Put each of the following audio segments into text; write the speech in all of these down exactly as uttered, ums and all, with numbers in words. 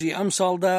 ئەم ساڵدا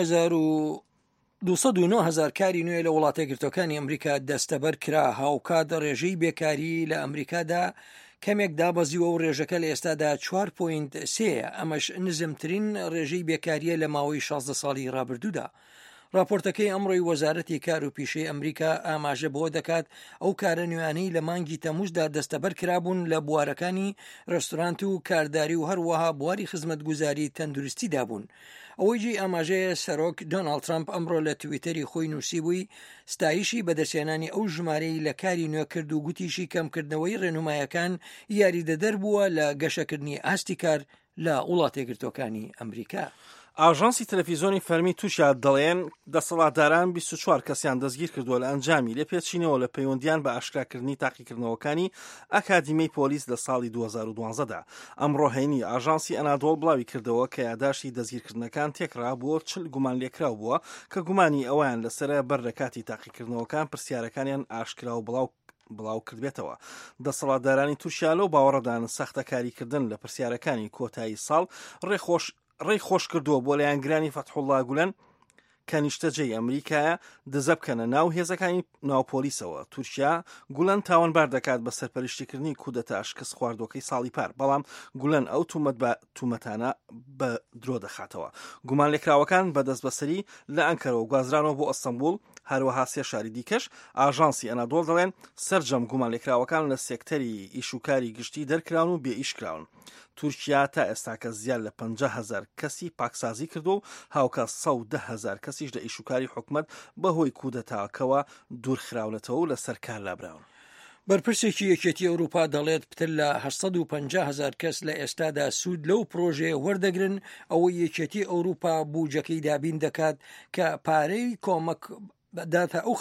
دووسەد و نۆ هەزار کاری نوێ لە وڵاتە یەکگرتووەکانی ئەمریکا دەستەبەر کرا. هاوکات ڕێژەی بێکاری لە ئەمریکادا کەمێک دابەزیوە و ڕێژەکە لە ئێستادا چوار پۆینت سێ، ئەمەش نزمترین ڕێژەی بێکاریە لە ماوەی شازدە ساڵی ڕابردوودا. راپۆرتەکەی ئەمڕۆی وەزارەتی کار و پیشەی ئەمریکا ئاماژە بۆ دەکات ئەو کارە نوێیانەی لە مانگی تەمووزدا دەستەبەر کرابوون لە بوارەکانی ڕێستۆرانت و کارداری و هەروەها بواری خزمەتگوزاری تەندروستیدا بوون. ئەوەی جێی ئاماژەیە سەرۆک دۆناڵد ترامپ ئەمڕۆ لە تویتەری خۆی نووسی بووی ستایشی بەدەستێنانی ئەو ژمارەی لە کاری نوێ کرد و گوتیشی کەمکردنەوەی ڕێنمایەکان یاریدەدەر بووە لە گەشەکردنی ئاستی کار لە وڵاتە یەکگرتووەکانی ئەمریکا. ئاژانسی تەلەڤیزۆنی فەرمی تووشیا دەڵێن دەسەڵاتداران بیست و چوار کەسیان دەستگیر کردووە لە ئەنجامی لێپێچینەوە لە پەیوەندیان بە ئاشکراکردنی تاقیکردنەوەکانی ئەکادیمیای پۆلیس لە ساڵی دوو هەزار و دوانزەدا. ئەمڕۆ هەینی ئاژانسی ئەنادۆڵ بڵاوی کردەوە کە یادداشتی دەستگیرکردنەکان تێکرا بۆ چل گومان لێکراو بووە کە گومانی ئەویان لەسەر بەر لە کاتی تاقیکردنەوەکان پرسیارەکانیان ئاشکرا و بڵاو بڵاو کردبێتەوە. دەسەڵاتدارانی تووشیا لەو باوەڕەدان سەختەکاریکردن لە پرسیارەکانی کۆتایی ساڵ ڕێخۆش ڕێی خۆش کردووە بۆ لایەنگرانی فەتحوڵڵا گولەن کە نیشتەجێی ئەمریکایە دزە بکەنە ناو هێزەکانی ناوپۆلیسەوە. تورکیا گولەن تاوانبار دەکات بە سەرپەرشتیکردنی کودەتا شکست خواردوەکەی ساڵی پار، بەڵام گولەن ئەو تومەت بە تومەتانە بە درۆ دەخاتەوە. گومان لێکراوەکان بەدەست بەسەری لە ئەنکەرەوە گوازرانەوە بۆ ئەستەمبول، هەروەها سێ شاری دیکەش. ئاژانسی ئەنادۆڵ دەڵێن سەرجەم گومان لێکراوەکان لە سێکتەری ئیشوکاری گشتی دەرکراون و بێ ئیشکراون. تورکیا تا ئێستا کە زیاد لە پەنجا هەزار کەسی پاکسازی کردو و هاوکە سەد و دە هەزار کەسیش لە ئیشوکاری حکومەت بەهۆی کودەتاکەوە دوورخراونەتەوە و لە سەرکار لابراون. بەرپرسێکی یەکێتی ئەوروپا دەڵێت پتر لە هەشت سەد و پەنجا هەزار کەس لە ئێستادا سوود لەو پرۆژێ وەردەگرن ئەوەی یەکێتی ئەوروپا بوجەکەی دابین دەکات کە پارەی کۆمەک داتە ئەو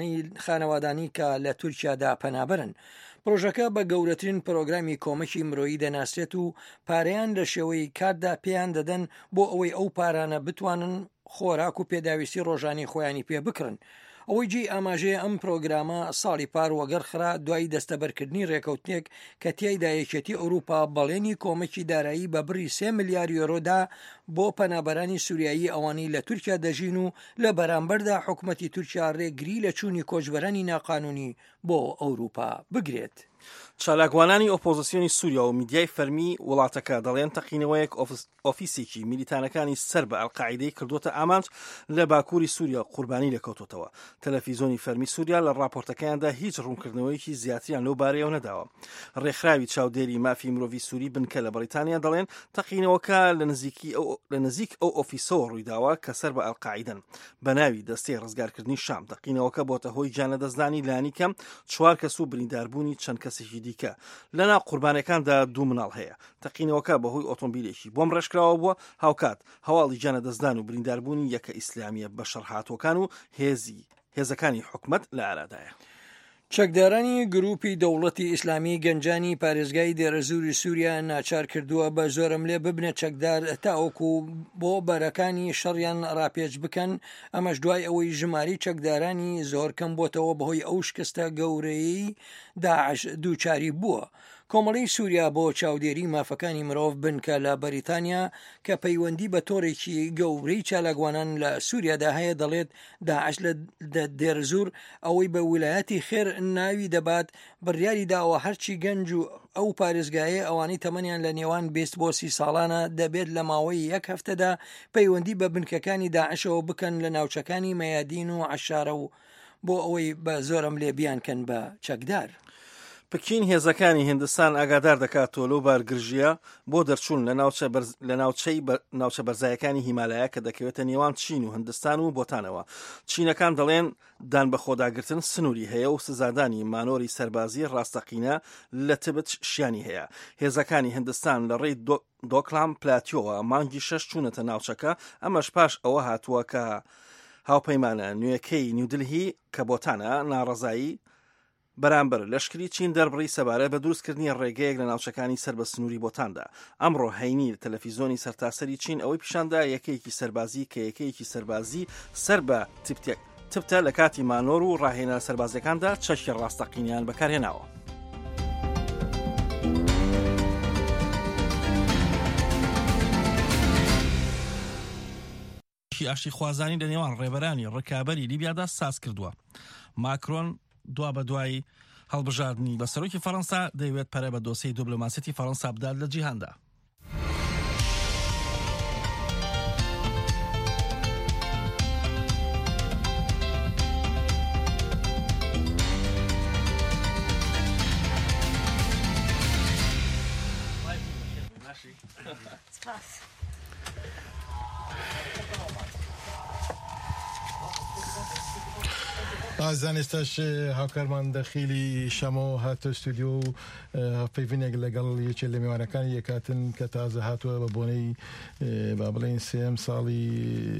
خانەوادانی کە لە تورکیادا پەنابەرن. پرۆژەکە بە گەورەترین پرۆگرامی کۆمەکی مرۆیی دەناسرێت و پارەیان لە شێوەی کاردا پێیان دەدەن بۆ ئەوەی ئەو پارانە بتوانن خۆراک و پێداویستی ڕۆژانی خۆیانی پێ بکڕن. ئەوەی جێی ئاماژەیە ئەم پرۆگرامە ساڵی پار وەگەرخرا دوای دەستەبەرکردنی ڕێکەوتنێک کە تیایدا یەکێتی ئەوروپا بەڵێنی کۆمەکی دارایی بە بڕی سێ ملیار یۆرۆدا بۆ پەنابەرانی سووریایی ئەوانەی لە تورکیا دەژین و لە بەرامبەردا حکوومەتی تورکیا ڕێگری لە چوونی کۆچبەرانی ناقانونی بۆ ئەوروپا بگرێت. چالاکوانانی ئۆپۆزیسیۆنی سووریا و میدیای فەرمی وڵاتەکە دەڵێن تەقینەوەیەک ئۆفیسێکی میلیتانەکانی سەر بە ئەڵقاعیدەی کردوتە ئامانج لە باکووری سووریا قوربانی لەکەوتوتەوە. تەلەڤیزۆنی فەرمی سووریا لە راپۆرتەکەیاندا هیچ ڕوونکردنەوەیکی زیاتریان لەو بارەیەوە نەداوە. ڕێکخراوی چاودێری مافی مرۆڤی سووری بنکە لە بەریتانیا دەڵێن تەقینەوەکە لە نزیک ئەو ئۆفیسەوە ڕوویداوە کە سەر بە ئەڵقاعیدەن بە ناوی دەستەی ڕزگارکردنی شام. تەقینەوەکە بۆتە هۆی جانەدەستدانی لانی کەم چوار کەس و برینداربوونی چەند کەسێکی دیکە. لەنا قوربانەکاندا دوو مناڵ هەیە. تەقینەوەکە بەهۆی ئۆتۆمبیلێکی بۆم ڕێژکراوە بووە. هاوکات هەواڵی جانەدەستدان و برینداربوونی یەکە ئیسلامیە بە شەڕهاتوەکان و هێزی هێزەکانی حکومەت لە ئارادایە. چەکدارانی گروپی دەوڵەتی ئیسلامی گەنجانی پارێزگای دێرەزووری سووریا ناچار کردووە بە زۆرم لێ ببنە چەکدار تاوەکو بۆ بەرەکانی شەڕیان ڕاپێچ بکەن. ئەمەش دوای ئەوەی ژماری چەکدارانی زۆر کەم بۆتەوە بەهۆی ئەو شکستە گەورەی داعش دووچاری بووە. کۆمەڵی سووریا بۆ چاودێری مافەکانی مرۆڤ بنکە لە بەریتانیا کە پەیوەندی بە تۆڕێکی گەورەی چالاکوانان لە سووریادا هەیە دەڵێت داعش لە دێرەزوور ئەوەی بە ویلایەتی خێر ناوی دەبات بڕیاری داوە هەرچی گەنج و ئەو پارێزگایە ئەوانەی تەمەنیان لە نێوان بیست بۆ سی ساڵانە دەبێت لە ماوەی یەک هەفتەدا پەیوەندی بە بنکەکانی داعشەوە بکەن لە ناوچەکانی مەیادین و عەشارە و بۆ ئەوەی بە زۆرم لێ بیانکەن بە چەکدار. پکین هێزەکانی هیندستان ئاگادار دەکاتەوە لەو بارگرژیە بۆ دەرچوون لە ناوچەی ناوچە بەرزایەکانی هیمالایە کە دەکەوێتە نێوان چین و هیندستان و بۆتانەوە. چینەکان دەڵێن دان بە خۆداگرتن سنووری هەیە و سزادانی مانۆری سەربازی ڕاستەقینە لە تبت شیانی هەیە. هێزەکانی هیندستان لە ڕێی دۆکلام پلاتیۆوە مانگی شەش چوونەتە ناوچەکە. ئەمەش پاش ئەوە هاتووە کە هاوپەیمانە نوێیەکەی نیودلهی کە بۆتانە ناڕەزایی بەرامبەر لەشکری چین دەربڕی سەبارە بە دروستکردنی ڕێگەیەک لە ناوچەکانی سەر بە سنووری بۆتاندا. ئەمڕۆ هەینی تەلەڤیزۆنی سەرتاسەری چین ئەوەی پیشاندا یەکەیەکی سەربازی کە یەکەیەکی سەربازی سەر بە تبتە لە کاتی مانۆر و ڕاهێنا سەربازەکاندا چەشی ڕاستەقینیان بەکارهێناوە. بنووکی ئاشتی خوازانی لە نێوان ڕێبەرانی ڕکابەری لیبیادا ساز کردووە. ماکرۆن دوا بە دوای هەڵبژاردننی بە سەرۆکی فەڕەنسا دەیەوێت پەرە بە دۆسەی دیبلۆماسیەتی فەڕەنسا بدات لە جیهاندا. زانستاش هاوکارمان دەخیلی شەمە هاتە استودیۆ پەیوینێک لەگەڵ یەکێ لە میوانەکانی یەکاتن کە تازە هاتووە بە بۆنەی با بڵێن سێم ساڵی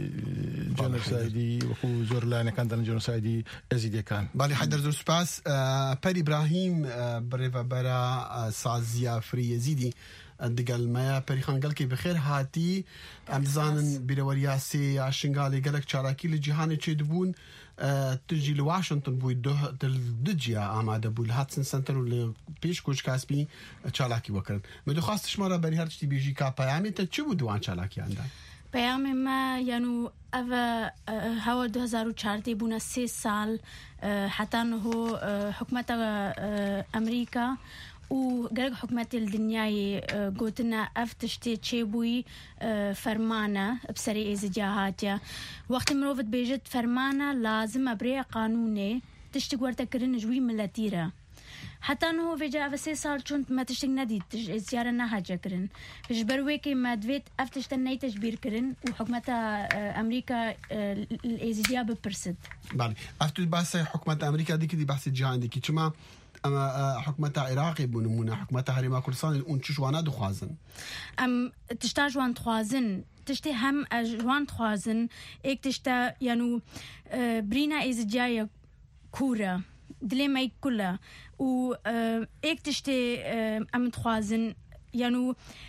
جۆنۆسایدی وەکو زۆر لایەنەکان دەڵێن جۆنۆسایدی ئەزیدیەکان. باڵی حەیدەر زۆر سوپاس. پەر ئیبراهیم بڕێوەبەرە سازیە فری یەزیدی دگەلمەیە پەریخان گەلکی بەخێر هاتی ئەم دەزانن بیرەوەریە سێ یا شنگاڵی گەلک چالاکی لە جیهانی چێ دەبوون تجی لە واشنگتن بووی دجیا ئامادە بوو لە هاتسن سنتەر و لە پێش کۆچ کاسپی چالاکی وەکردن. من دەخواستشمەرە بەری هەر شتی بێژی کا پەیامێتە چ بوو دوان چالاکیاندا؟ پەیامێ ما یانو ئەvە هەوە دو هەزار و چواردە بوونە سێ ساڵ حتانهۆ حکومەتە ئەمریکا و گەرگ حکومەتی دنیای گوتنە ئەف تشتێ چێبووی فەرمانە بسەری ئێزیدیا هاتیە. وەختی مرۆڤت بێژت فەرمانە لازمە برێ قانونێ تشتێک وەرتەکردن ژووی ملەتیرە. حتانهۆ vêca ئەvە سێ ساڵ چون مە تشتێک نەدیت ئێزیارە نەهاجەکردن ji ber wê kê me divêt ev tişte neytejbîrkirin û hikûmeta Amerîka êzidiya bipirsit. Balî ev tu behsê hikûmeta Amerîka dikî dî behsê cihan dikî çima ئەمە حکومەتە عێراقی بوون نمونە حکومەتە هەرێما کوردستان اون چ جوانە دخوازن ئەم تشتا جوان دخوازن تشتێ هەم جوان دخوازن ئێک تشتە یانو برینە ئێزیدیایە کوورە dilê me kul e û êk tiştê em dixwazin yanû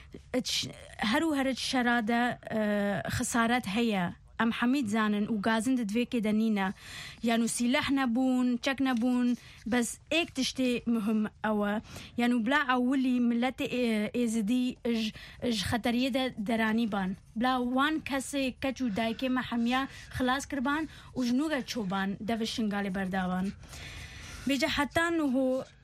her û here şera de xesaret heye em hemî zanin û gazin di divêkê de nîne yanû sîleh nebûn çek nebûn bes êk tiştê muhim ew e yanû bila ewilî milletê êzidî ji xeteriyê de deranî ban bila wan kesê keç û dayikê me hemiya xilas kirban û ji nû re çoban dev şingalê berdavan. Bêje hetan niho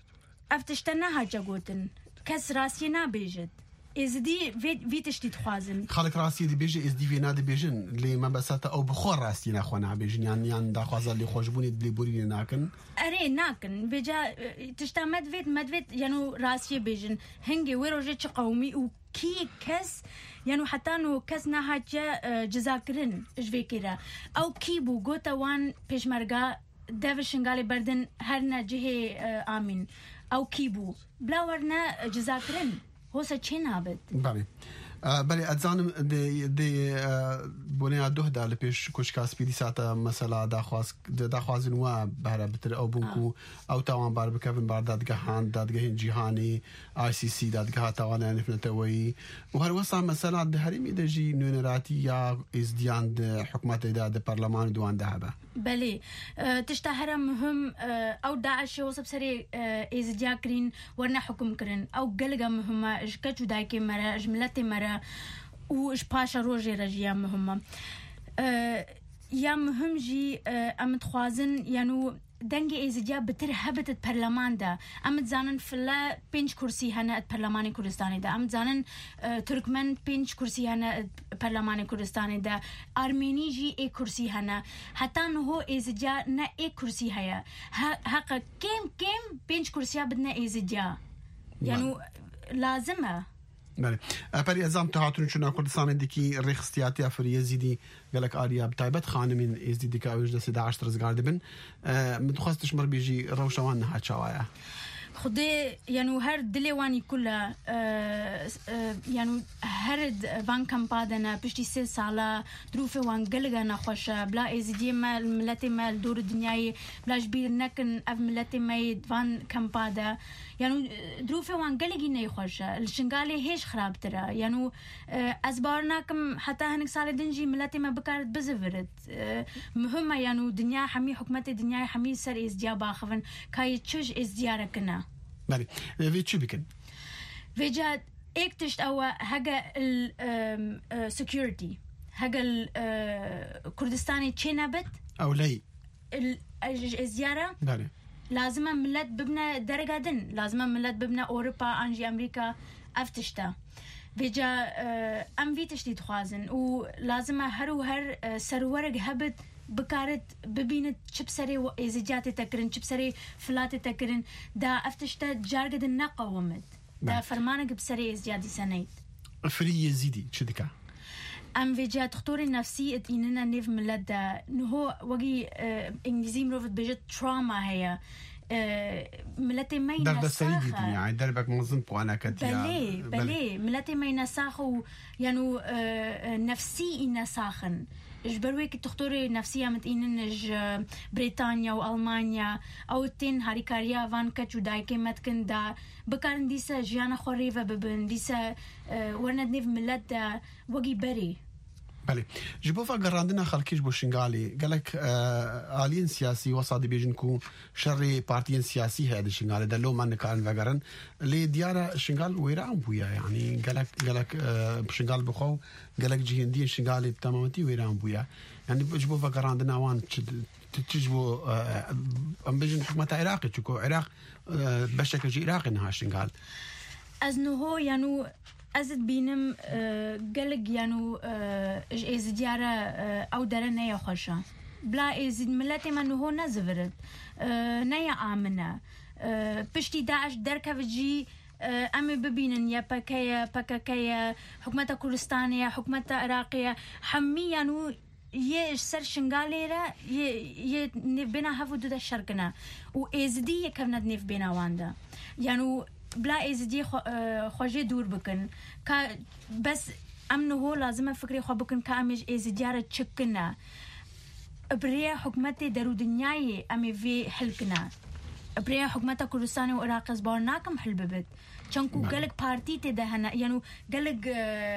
ev tişte nehace gotin kes rastiyê nabêjit êzidî vê tiştî dixwazin xalek rastiyê dibêje êzidî vê nadibêjin lê me besata ew bi xwe rastiyê nexwe nabêjin yan yan daxwaza lêxweşbûnê dilêborînê nakin erê nakin bêje tişta me divêt me divêt yanû rastiyê bêjin hingê wê rojê çi qewmî û kî kes yanû hetan û kes nehace cizakirin ji vê kê re ew kî bû gota wan pêşmerga dev şingalê berdin her ne cihê amîn ew kî bû bila werne cizakirin hosa çê nabit. Balî belê ez zanim dê boneya duh da li pêş kuşkasipî dîsata mesela daxwazin we bihre bitir ew bûn ku ew tawan bar bikevin bar dadgehan dadgehên cîhanî I C C dadgeha tawanê nifneteweyî û her wesa mesela di herêmê de jî nûneratî ya êzdiyan di hikûmetê de di parlemanê diwan de hebe. Belê tişta here muhim ew Daişê hosa bi serê êzidiya kirîn werne hukm kirin ew geleka muhim e ji keç û dayikê me re ji milletê me re û ji paşa rojê re jî ya muhim e ya muhim jî em dixwazin yanû dengê êzidiya bitir hebit et perleman de em dizanin file pênc kursî hene et Perlemanê Kurdistanê de em dizanin Türkmen pênc kursî hene et Perlemanê Kurdistanê de Armênî jî êk kursî hene heta niho êzidiya ne êk kursî heye heqa kêm kêm pênc kursiya bidine êzidiya yanû lazim e. Belê perî ezam tu hatûn çûna Kurdistanê dikî rêxistiyatiya Firî Yezîdî gelek ariya bi taybet xanimên êzidî dike ew ji destê Daeş rizgar dibin min dixwast tişmir bê jî rewşa wan niha çawa ye خدای یعنی هر دلی وانی کلا یعنی هر وان کمپادنا پشتی سه ساله دروف وان گلگا نخوشه بلا ازدی مال ملت مال دور دنیای بلاش بیر نکن اف ملت مای وان کمپادا یعنی دروف وان گلگی نخوشه الشنگالی هیچ خراب تره یعنی از بارناکم حتی هنگ سال دنجی ملت ما بکارت بزورد مهمه یعنی دنیا همی حکومت دنیا همی سر ازدیا باخون کای چش ازدیا رکنه. بله وی چی بکن؟ ویجاد ایک تشت او هگا ال security هقل كردستاني تشينابت او لي الزياره بله لازم ملت ببنا درجة دن لازم ملت ببنا أوروبا أنجي أمريكا أفتشتا بيجا أم في تشتي تخازن ولازم هر وهر سرورق هبت بكارت ببينت شبسري إزجات تكرن شبسري فلات تكرن دا أفتشتا جارجد النقومت دا فرمانك بسري إزجادي سنيت فري يزيدي شدكا ام فيجا تخطور النفسي اننا نيف ملت دا نهو وقي انجليزي مروفت بجد تراما هي ملتي ما ينساخ در سيدي يعني دربك منظم بوانا كتيا بلي بلي ملتي ما ينساخو يعني نفسي ينساخن اجبروك تخطوري نفسية متيننج بريطانيا والمانيا او التين هاريكاريا فان كاتشو دايكي متكن دا بكارن ديسا جيانا خوريفا ببن ديسا ورند نيف ملت دا وقي بري بله جبوفا قراندنا خلقيش بو شنغالي قالك آه آلين سياسي وصادي بيجنكو شري بارتيين سياسي هذا شنغالي دلو ما نكارن فقرن لي ديارة شنغال ويران بويا يعني قالك قالك آه شنغال بخو قالك جهندي شنغالي بتمامتي ويران بويا يعني جبوفا قراندنا وان تجبو آه ام بيجن حكومة عراقي تشكو عراق آه بشكل جي عراقي انها شنغال ازنو هو يعني ازد بينم قلق يانو از ديارة او درنا يا خشا بلا ازد ملاتي ما هو نزفرت نيا آمنة بشتي داعش دركا بجي أمي ببينن يا باكايا باكاكايا حكومة كردستانية حكومة عراقية حمي يانو يه سر شنغالي را يه نيف بينا هفو دودا شرقنا و ازدي يكفند نيف بينا واندا يانو بلا ازدي خوجي دور بكن كا بس امنه هو لازم فكري خو بكن كامج ازدياره تشكنا بريا حكمتي درو دنياي امي في حلكنا بريا حكمتا كردستان وعراق زبارناكم حل ببت چنكو قالك بارتي تدهنا يعني قالك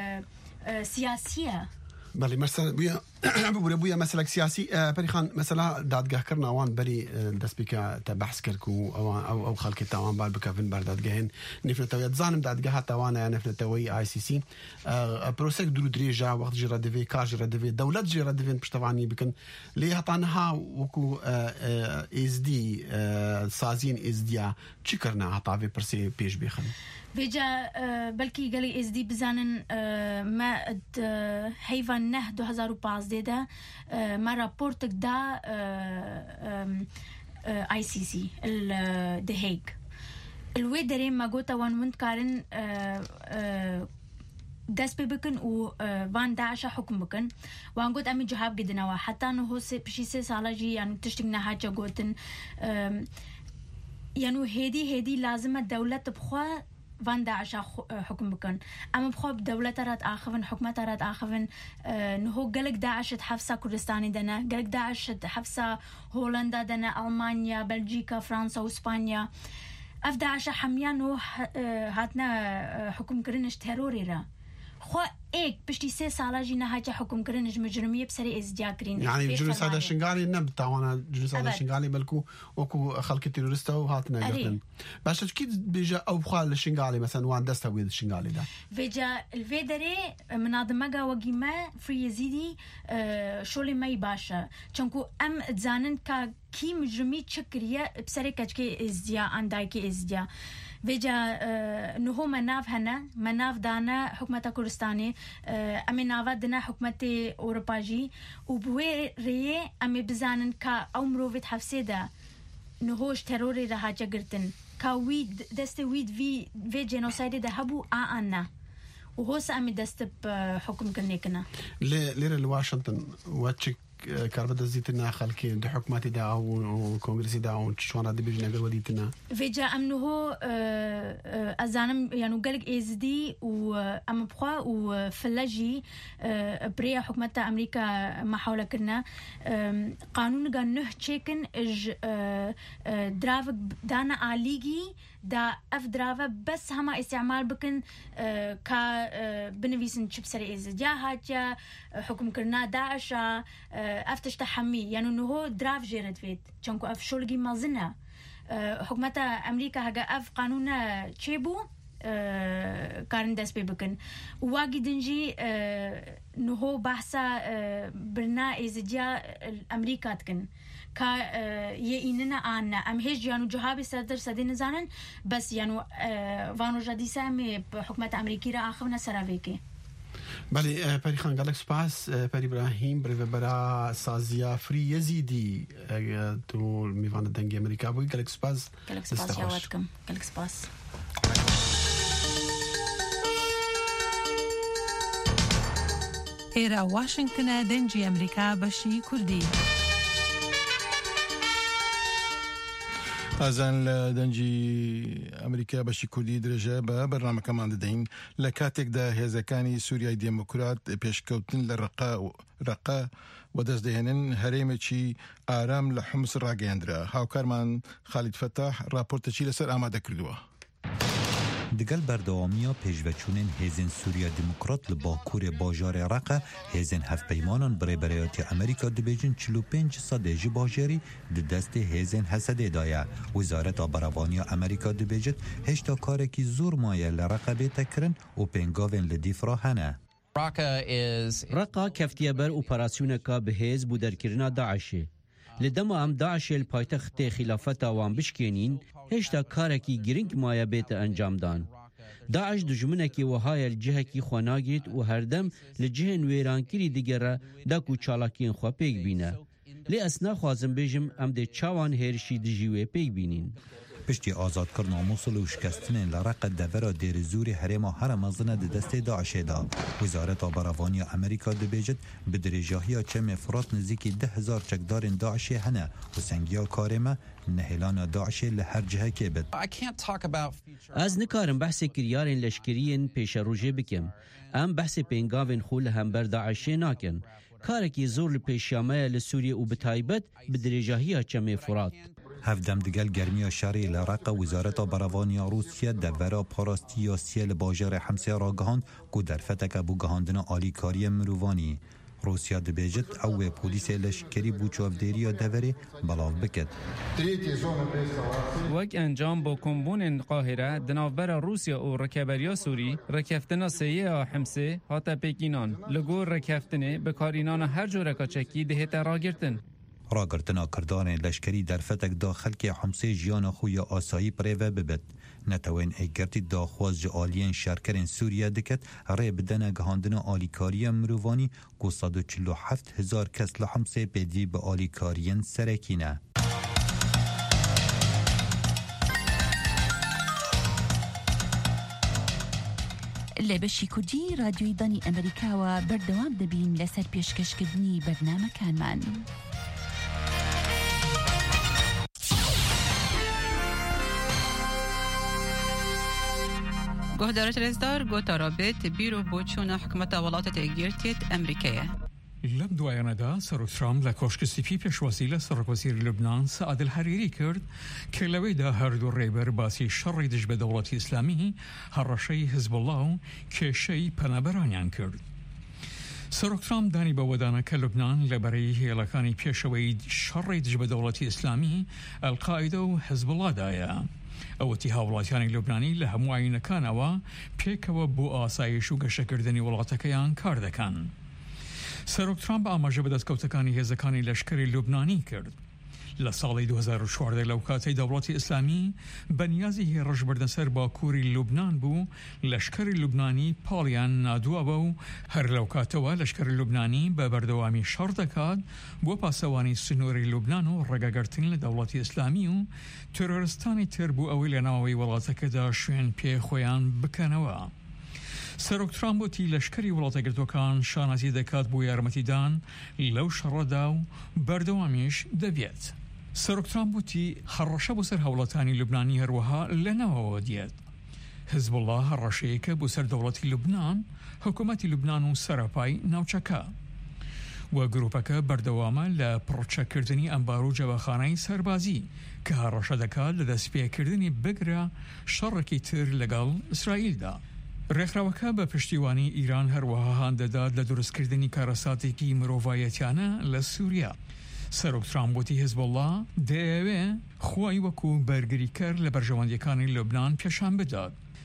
سياسيه بله مثلا بويا بويا بويا مثلا سياسي بريخان مثلا دادگاه کرنا وان بری دست بك تبحث کرکو او او او خلق تاوان بال بك فين بردادگاهن نفنتوی ځانم دادگاه تاوان نفنتوی اي سي سي بروسك درو دريجا وقت جرا دفي كار جرا دفي دولت جرا دفي پشتوانی بكن لي هطانها وكو اس دي سازين اس دي چکرنا هطاوي پرسي پیش بخن بيجا بلكي قالي اس دي بزانن ما هيفان نه دو هزار و پانزده ده ما راپورتك دا اي سي سي ال هيج الوي دري ما قوتا وان وند كارن دست بكن و وان داعش حكم بكن وان قلت امي جهاب قدنا حتى انه هو بشي سي سالا جي يعني تشتغنا حاجه قوتن يعني هدي هدي لازم الدوله تبخوا وان داعش حكم بكن اما بخوب دولة رات آخفن حكمة رات آخفن نهو قلق داعش تحفظة كردستاني دنا قلق داعش تحفظة هولندا دنا ألمانيا بلجيكا فرنسا وإسبانيا اف داعش حميان نهو هاتنا حكم كرنش تيروري را خو ايك بشتي سي سالا جينا هاجا حكم كرنج مجرميه بسري ازديا كرين يعني جلوس هذا الشنغالي نبتا وانا جلوس هذا الشنغالي بلكو وكو خلق تيروريستا وهاتنا قتن باش اكيد بيجا او بخال الشنغالي مثلا وان دستا ويد الشنغالي ده فيجا الفيدري مناظمه وقيمه في يزيدي شولي ماي باشا چونكو ام تزانن كا كي مجرمي تشكريه بسري كاجكي ازديا اندايكي ازديا ویجا نهو مناف هنا مناف دانا حكومة كردستاني امي نافا دنا حكومة اوروباجي وبوي ري امي بزانن كا عمرو حفسيدا نهوش تروري رها جگرتن كا ويد دست ويد في في جينوسايد ده هبو آنا وهو سامي دست بحكم كنيكنا ليرة لواشنطن واتشك كاربدا زيتنا خلكي دو حكوماتي دا او كونغرسي دا او شوانا دي بيجنا قال وديتنا فيجا امنه ازانم يعني قالك از دي و ام بخوا وفلاجي بريا حكومه امريكا ما حول كنا قانون غنه تشيكن اج دراف دانا اليجي دا اف درافا بس هما استعمال بكن كا بنفيسن شبسري از جاها حكم كرنا داعش افتش تحمي يعني انه هو دراف جيرد فيت چونكو اف شولغي مازنا حكومه امريكا هغا اف قانون تشيبو کارن دەست پێ بکەن واگی دنجی نهۆ بەحسا برنا ئێزجیا ئەمریکا دکن کە یەئیننە ئانە ئەم هێش یان و جوهابی سەردەر سەدەی نزانن بەس یان و ڤانۆژە دیسا ئەمێ حکومەت ئەمریکی را ئاخەونە سەراوێکێ بله پری خان گالک سپاس پری ابراهیم بر برا سازیا فری یزیدی تو میوان دنگ امریکا بوی گالک سپاس گالک سپاس یاوتکم گالک سپاس ئێرە واشنگتنە دەنجی ئەمریکا بەشی کوردی ئازان لە دەنجی ئەمریکا بەشی کوردی درێژە بە بەرنامەکەمان دەدەین لە کاتێکدا هێزەکانی سووریای دموکرات پێشکەوتن لە ڕەقا و دەست دەهێنن هەرێمێکی ئارام لە حومس ڕاگەیاندرا. هاوکارمان خالید فەتاح راپۆرتێکی لەسەر ئامادە کردووە. دگل بردوامیا پیشوچونین هیزن سوریا دموکرات لباکور باجار رقه هیزن هفپیمانان برای برایات امریکا دبیجن چهل و پنج سادهجی باجاری دست هیزن حسده دایه. وزارت آبروانی امریکا دبیجت هشتا کارکی زور مایه لرقه بیتا کرن و پنگاوین لدیف را هنه. رقه کفتیه بر اپراسیونکا به هیز بودرکرنا داعشه. لدما هم داعش الپایتخت خلافت وان بشکینین هشتا کارکی گرنگ مایه بیت انجام دان. داعش دجمنکی وهای الجهکی خواناگیت و هردم لجه نویرانکری دیگره داکو چالاکین خواه پیگ بینه. لی اسنا خوازم بیجم ام ده چاوان هرشی دجیوه پیگ بینین. پشتی آزاد کردن موصل و شکستن لرق دورا دیر زوری حریم هر مزنه ده دست داعشه دا. وزارت آبروانی امریکا دبیجت به درجاهی چم فرات نزدیکی ده هزار چکدار داعشه هنه و سنگیا کارمه نهلان داعشه لهر جهه که بد. از نکارم بحث کریارین لشکرین پیش روژه بکم. ام بحث پینگاوین خول هم بر داعشه ناکن. کارکی زور لپیشیامه لسوریه و بتایبت به درجاهی چم فرات. هفدم دگل گرمی شهری لرق وزارت آبروانی روسیه دورا پاراستی سیل باجر حمسه را گهاند که در فتک ابو گهاندن آلیکاری مروانی. روسیه دبیجت او پولیس لشکری بوچوافدیری دوری بلاو بکد. وک انجام با کمبون قاهره دنافبر روسیا و رکبریا سوری رکفتنا سیه حمسه هاتا پیکینان لگور رکفتنه بکارینان هر جو رکاچکی دهت را گرتن. راگرتنا کردان لشکری در فتک داخل که حمسه جیان خوی آسایی پریوه ببد. نتوین ایگرتی داخواز جالین شرکرین سوریه دکت ری بدن گهاندن آلیکاری مروانی که صد و چهل و هفت هزار کس لحمسه پیدی به آلیکارین سرکینه. لبشی کردی رادیوی دانی امریکا و بردوام دبین لسر پیشکشکردنی برنامه کان من. گهدارت رزدار گوتا رابط بیرو بوچون حکومت ولایت تگیرتیت امریکیه. لم دوایانه دا سر ترامپ لکوشک سپی پیشواسی لسر وزیر لبنان سعد الحریری کرد که لوی دا هر دو ریبر باسی شر دج به دولت اسلامی هر رشی حزب الله که شی پنابرانیان کرد. سر ترامپ دانی با ودانه که لبنان لبری هیلکانی پیشوی شر دج به دولت اسلامی القاعده و حزب الله دایا. ئەوەتی هاوڵاتیانی لوبنانی لە هەموو ئاینەکانەوە پێکەوە بۆ ئاسایش و گەشەکردنی وڵاتەکەیان کار دەکەن. سەرۆک ترامپ ئاماژە بەدەستکەوتەکانی هێزەکانی لەشکری لوبنانی کرد. لە ساڵی دو هزار و چواردە لەو کاتەی دەوڵەتی ئیسلامی بەنیازی هێڕەش بردنسەر باکووری لوبنان بوو لەشکری لوبنانی پاڵیان نادووەوە و هەر لەو کاتەوە لەشکری لوبنانی بە بەردەوامی شەڕ دەکات بۆ پاسەوانی سنووری لوبنان و ڕێگەگرتن لە دەوڵەتی ئیسلامی و تۆرۆریستانی تر بوو ئەوەی لە ناوەوەی وڵاتەکەدا شوێن پێ خۆیان بکەنەوە. سەرۆک ترامپ وتی لەشکری وڵاتەگرتوەکان شانازی دەکات بۆ یارمەتیدان لەو شەڕەدا و بەردەوامیش دەبێت. سەرۆک ترامپ وتی هەڕەشە بۆ سەر هاوڵاتانی لوبنانی هەروەها لەناوەوە دێت. حزب الله هەڕەشەیەکە بۆ سەر دەوڵەتی لوبنان حکوومەتی لوبنان و سەرەپای ناوچەکە. و گروپەکە بەردەوامە لە پڕچەکردنی ئەمبار و جەواخانەی سەربازی کە هەڕەشە دەکات لە دەستپێکردنی بگرە شەڕێکی تر لەگەڵ ئیسرائیلدا. ڕێکخراوەکە بە پشتیوانی ئیران هەروەها هاندەدات لە دروستکردنی کارەساتێکی مرۆڤایەتیانە لە سووریا. سەرۆک ترامپ وتی حزب الله دەیەوێ خۆی وەکو بەرگریکەر لە بەرژەوەندیەکانی لوبنان پێشان بدات.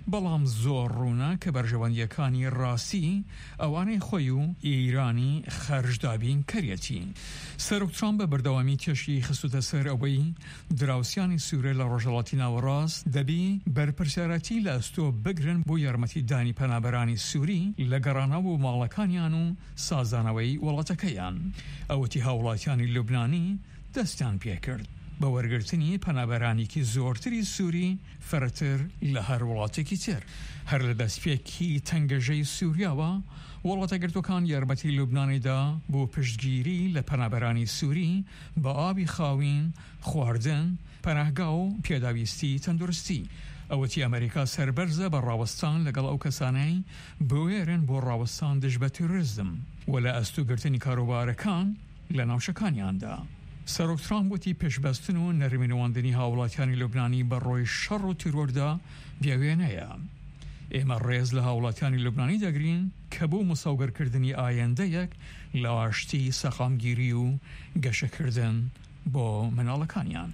بەڵام زۆر ڕوونە کە بەرژەوەندیەکانی ڕاستی ئەوانەی خۆی و ئیرانی خەرجدابین کەرێتی. سەرۆک ترامپ بە بەردەوامی تێشی خستوتە سەر ئەوەی دراوسیانی سوورە لە ڕۆژهەڵاتی ناوەڕاست دەبی بەرپرسیارەتی لە ئەستۆ بگرن بۆ یارمەتی دانی پەنابەرانی سووری لە گەڕانەوە و ماڵەکانیان و سازانەوەی وڵاتەکەیان. ئەوەتی هاوڵاتیانی لوبنانی دەستیان پێکرد بە وەرگرتنی پەنابەرانێکی زۆرتری سووری فەرەتر لە هەر وڵاتێکی تر. هەر لە دەستپێکی تەنگەژەی سووریاوە وڵاتەگرتوەکان یارمەتی لوبنانیدا بۆ پشتگیری لە پەنابەرانی سووری بە ئابی خاوین، خواردن، پەناهگا و پێداویستی تەندروستی. ئەوەتی ئەمریکا سەربەرزە بە ڕاوەستان لەگەڵ ئەو کەسانەی بوێرن بۆ ڕاوەستان دژ بە تروریزم و لە ئەستوگرتنی کاروبارەکان لە ناوچەکانیاندا. سەرۆک ترامپ وتی پێشبەستن و نەرمینەوەندنی هاوڵاتیانی لوبنانی بە ڕۆی شەڕ و تیرۆردا بیاوێنەیە. ئێمە ڕێز لە هاوڵاتیانی لوبنانی دەگرین کە بۆ مساوگەرکردنی ئایندەیەک لە ئاشتی سەخامگیری و گەشەکردن بۆ مناڵەکانیان.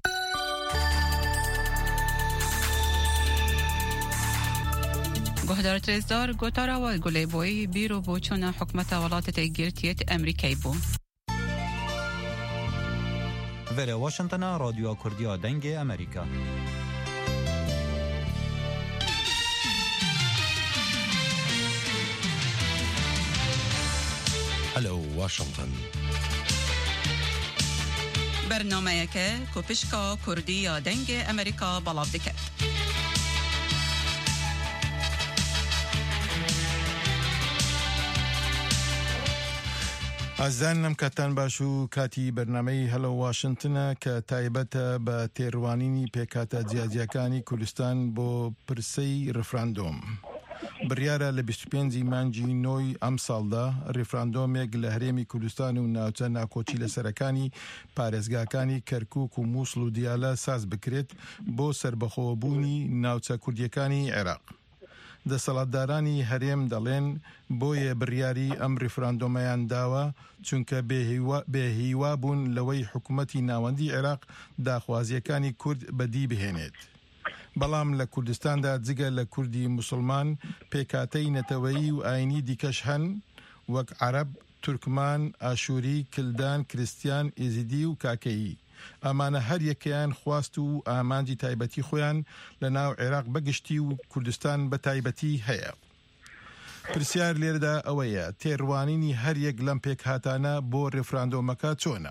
گۆهدار ترێزدار گۆتاراوە گولەیبۆی بیرۆ بۆ چۆنە حکومەتە وڵاتە گرتیت ئەمریکای بوو. وەرە واشنگتنە رادیۆ کوردیا دەنگێ ئەمریکا. هەلو واشنگتن. بەرنامەیەکە کۆپشکا کوردی یا دەنگێ ئەمریکا بەڵاو دەکات. ئازانم کاتان باش و کاتی بەرنامەی هەلو واشنگتنە کە تایبەتە بە تێڕوانینی پێکاتە جیاجیەکانی کوردستان بۆ پرسەی ڕفراندۆم. بڕیارە لە بیست و پێنجی مانگی نۆی ئەم ساڵدا ڕفراندۆمێک لە هەرێمی کوردستان و ناوچە ناکۆچی لەسەرەکانی پارێزگاکانی کەرکووک و مووسڵ و دیالە ساز بکرێت بۆ سربەخۆبوونی ناوچە کوردیەکانی عێراق. دەسەڵاتدارانی هەرێم دەڵێن بۆیە بڕیاری ئەم ڕفراندۆمەیان داوە چونکە بێهیوا بوون لەوەی حکوومەتی ناوەندی عێراق داخوازیەکانی کورد بەدی بهێنێت. بەڵام لە کوردستاندا جگە لە کوردی موسڵمان پێکاتەی نەتەوەیی و ئاینی دیکەش هەن وەک عەرەب، تورکمان، ئاشووری، کلدان، کریستیان، ئێزیدی و کاکەیی. ئەمانە هەر یەکەیان خواست و ئامانجی تایبەتی خۆیان لە ناو عێراق بەگشتی و کوردستان بە تایبەتی هەیە. پرسیار لێرەدا ئەوەیە تێڕوانینی هەر یەک لەم پێکهاتانە بۆ ڕێفراندۆمەکە چۆنە؟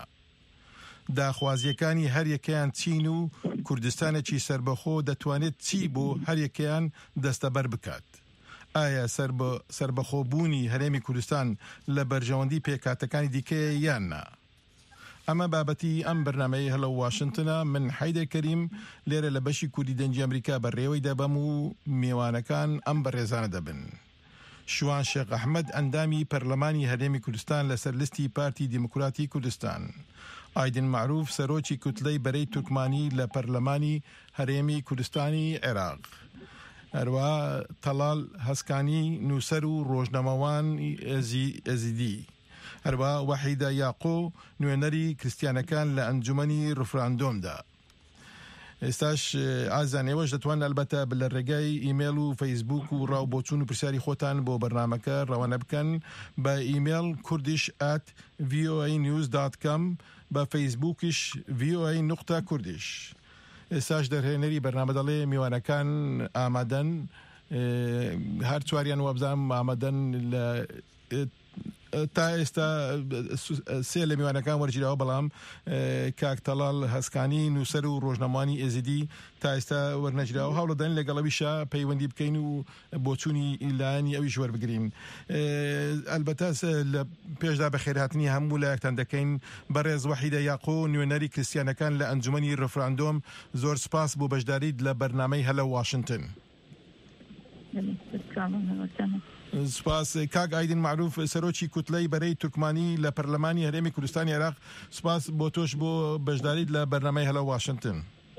داخوازیەکانی هەر یەکەیان چین و کوردستانێکی سربەخۆ دەتوانێت چی بۆ هەر یەکەیان دەستەبەر بکات؟ ئایا سربەخۆبوونی هەرێمی کوردستان لە بەرژەوەندی پێکاتەکانی دیکەیە یان نا؟ ئەمە بابەتی ئەم بەرنامەی هەلو واشنگتنە. من حەیدەر کەریم لێرە لە بەشی کوردی دەنگی ئەمریکا بەڕێوەی دەبەم و میوانەکان ئەم بەڕێزانە دەبن. شوان شێخ ئەحمەد ئەندامی پەرلەمانی هەرێمی کوردستان لەسەر لیستی پارتی دیموکراتی کوردستان. ئایدن معروف سەرۆکی کوتلەی بەرەی تورکمانی لە پەرلەمانی هەرێمی کوردستانی عێراق. هەروە تەڵال هەسکانی نووسەر و ڕۆژنەمەوان ئەزیدی. هەروە وەحیدە یاقۆ نوێنەری کریستیانەکان لە ئەنجومەنی ڕفراندۆمدا. ئێستاش ئازانێوەش دەتوان ئەلبەتە لە ڕێگای ئیمێل و فەیسبوک و ڕاوبۆچوون و پرسیاری خۆتان بۆ بەرنامەکە ڕەوانە بکەن بە ئیمێل کوردیش ئات ڤی ئۆ ئەی نیوز دات کۆم، بە فەیسبوکیش ڤی ئۆ ئەی نقطە کوردیش. ئێستاش دەرهێنەری بەرنامە دەڵێ میوانەکان ئامادەن، هەر چواریان وەبزانم ئامادەن لە تا ئێستا سێ لە میوانەکان وەرگیراوە، بەڵام کاک تەڵال هەسکانی نووسەر و ڕۆژنەمانی ئێزیدی تا ئێستا وەرنەگیراوە. هەوڵەدەن لەگەڵەویشە پەیوەندی بکەین و بۆچوونی لایەنی ئەویش وەربگرین. ئەلبەتە لە پێشدا بە خێرهاتنی هەموو لایەکتان دەکەین. بەڕێز وەحیدە یاقۆ نوێنەری کریستیانەکان لە ئەنجومەنی ڕفراندۆم، زۆر سپاس بۆ بەشداریت لە بەرنامەی هەلو واشنگتن. سپاس. کاک ئایدن معروف سەرۆکی کوتلەی بەرەی تورکمانی لە پەرلەمانی هەرێمی کوردستانی عێراق، سپاس بۆ تۆش بۆ بەشداریت لە بەرنامەی هەلو واشنگتن.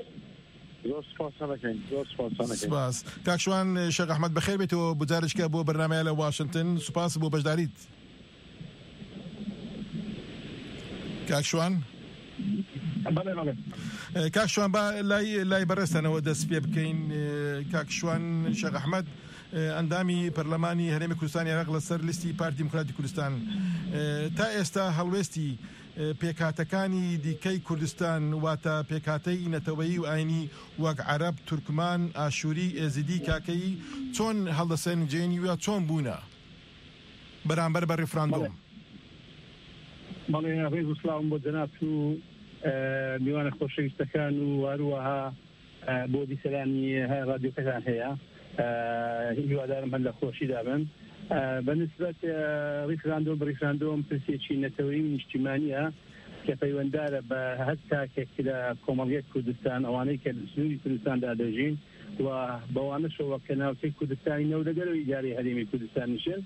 سپاس. کاک شوان شێخ ئەحمەد بەخێر بێتەوە بجارشکە بۆ بەرنامەی هەلو واشنگتن. سپاس بۆ بەشداریت. کاک شوان کاکشوان با لای لای بەڕێستانەوە دەست پێ بکەین. کاکشوان شێخ ئەحمەد ئەندامی پەرلەمانی هەرێمی کوردستانی عێراق لەسەر لیستی پارتی دیموکراتی کوردستان تا ئێستا هەڵوێستی پێکهاتەکانی دیکەی کوردستان واتە پێکهاتەی نەتەوەیی و ئاینی وەک عەرەب، تورکمان، ئاشووری، ئێزیدی، کاکەیی چۆن هەڵدەسەنجێنی وە چۆن بوونە بەرامبەر بە ڕێفراندۆم؟ بەڵێ ڕێز و سڵاوم بۆ جەناب و میوانە خۆشەویستەکان و هەروەها بۆ دیسەرانی ڕادیۆکەتان هەیە. هیوادارم هەن لە خۆشیدا بن. بەنسبەت ڕیفراندۆم بەڕیفراندۆم پرسێکی نەتەوەیی و نیشتیمانیە کە پەیوەنددارە بە هەر تاکێک لە کۆمەڵگەی کوردستان ئەوانەی کە لە سنووری کوردستاندا دەژین و بەوانەشەوە کە ناوچەی کوردستانی نەو لەگەڵەوەی ئیدارەی هەرێمی کوردستان نشن.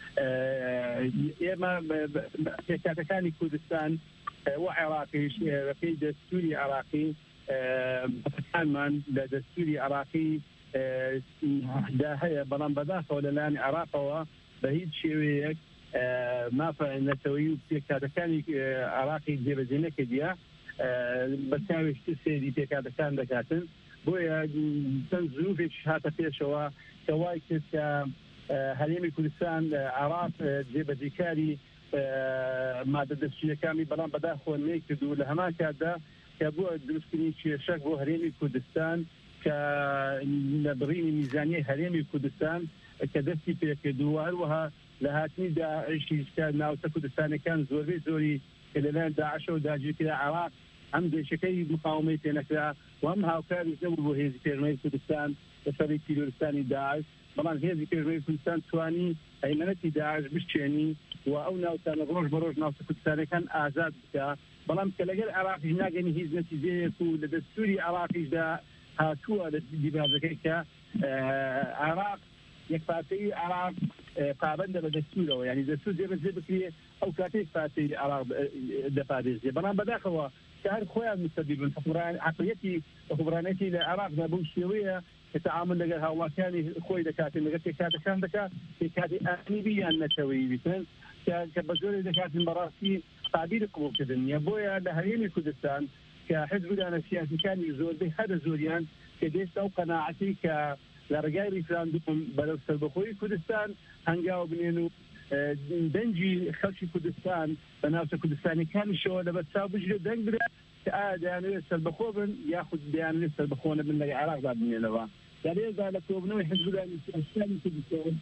ئێمە پێکهاتەکانی کوردستان و عێراقیش بەپێی دەستوری عێراقی بەپەکانمان لە دەستوری عێراقی دا هەیە، بەڵام بەداخەوە لەلایەن عێراقەوە بە هیچ شێوەیەک مافە نەتەوەیی و پێکهاتەکانی عێراقی جێبەجێ نەکردیە، بە چاوێشتی سێری پێکهاتەکان دەکاتن. بۆیە چەند زروفێکی هاتە پێشەوە کە وای کرد کە هەرێمی کوردستان عێراق جێبەجێکاری مادە دەستوریەکانی بەڵام بەداخەوە نەیکردو. لە هەمان کاتدا کە بووە دروستکردنی کێشەک بۆ هەرێمی کوردستان کە لە بڕینی میزانیەی هەرێمی کوردستان کە دەستی پێکردو، هەروەها لە هاتنی داعشی ناوچە کوردستانەکان زۆربەی زۆری کە لەلایەن داعشە و داگیرکرا عێراق ئەم دێشەکەی مقاومەی پێنەکرا و ئەم هاوکاریش نەبوو بۆ هێزی پێشمەرگەی کوردستان لەسەری تیرۆریستانی داعش، بەڵام هێزی پێشمەرگەی کوردستان توانی هەیمنەتی داعش بشکێنی و ئەو ناوچانە ڕۆژ بە ڕۆژ ناوچە کوردستانەکان ئازاد بکە. بەڵام کە لەگەڵ عێراقیش ناگەنی هیچ نەتیجەیەک و لە دەستوری عێراقیشدا هاتووە لە دیبازەکەی کە عێراق یەکپارتەی عێراق پابەندە بە دەستورەوە، یعنی دەستور جێبەجێ بکرێ ئەو کاتێک پارتەی عێراق دەپارێزێ. بەڵام بەداخەوە کە هەر خۆیان مستەبیبن عەقڵیەتی حکومڕانەتی لە عێراقدا بەو شێوەیە کە تەعامل لەگەڵ هاوڵاتیانی خۆی دەکاتن، لەگەڵ پێکهاتەکان دەکات پێکهاتی ئاینی یان نەتەوەیی بیتن کە بە زۆرێک دەکاتن بەڕاستی قابلی قبوڵکردن نیە. بۆیە لە هەرێمی کوردستان کە حزبدانە سیاسیەکانی زۆربەی هەر زۆریان کە دێشتا ئەو قەناعەتی کە لە ڕێگای ریفراندۆم بەرەو سەربەخۆیی کوردستان هەنگاو بنێن و دەنجی خەڵکی کوردستان بە ناوچە کوردستانیەکانیشەوە لە بەرچاو بژرێ دەنگ بدرێت کە ئایا دەیانوێت سەربەخۆ بن یاخود دەیانوێت سەربەخۆ نەبن لە عێراقدا بنێنەوە. لەلێدا لە کۆبنەوەی حزبدانی سیاسیەکانی کوردستان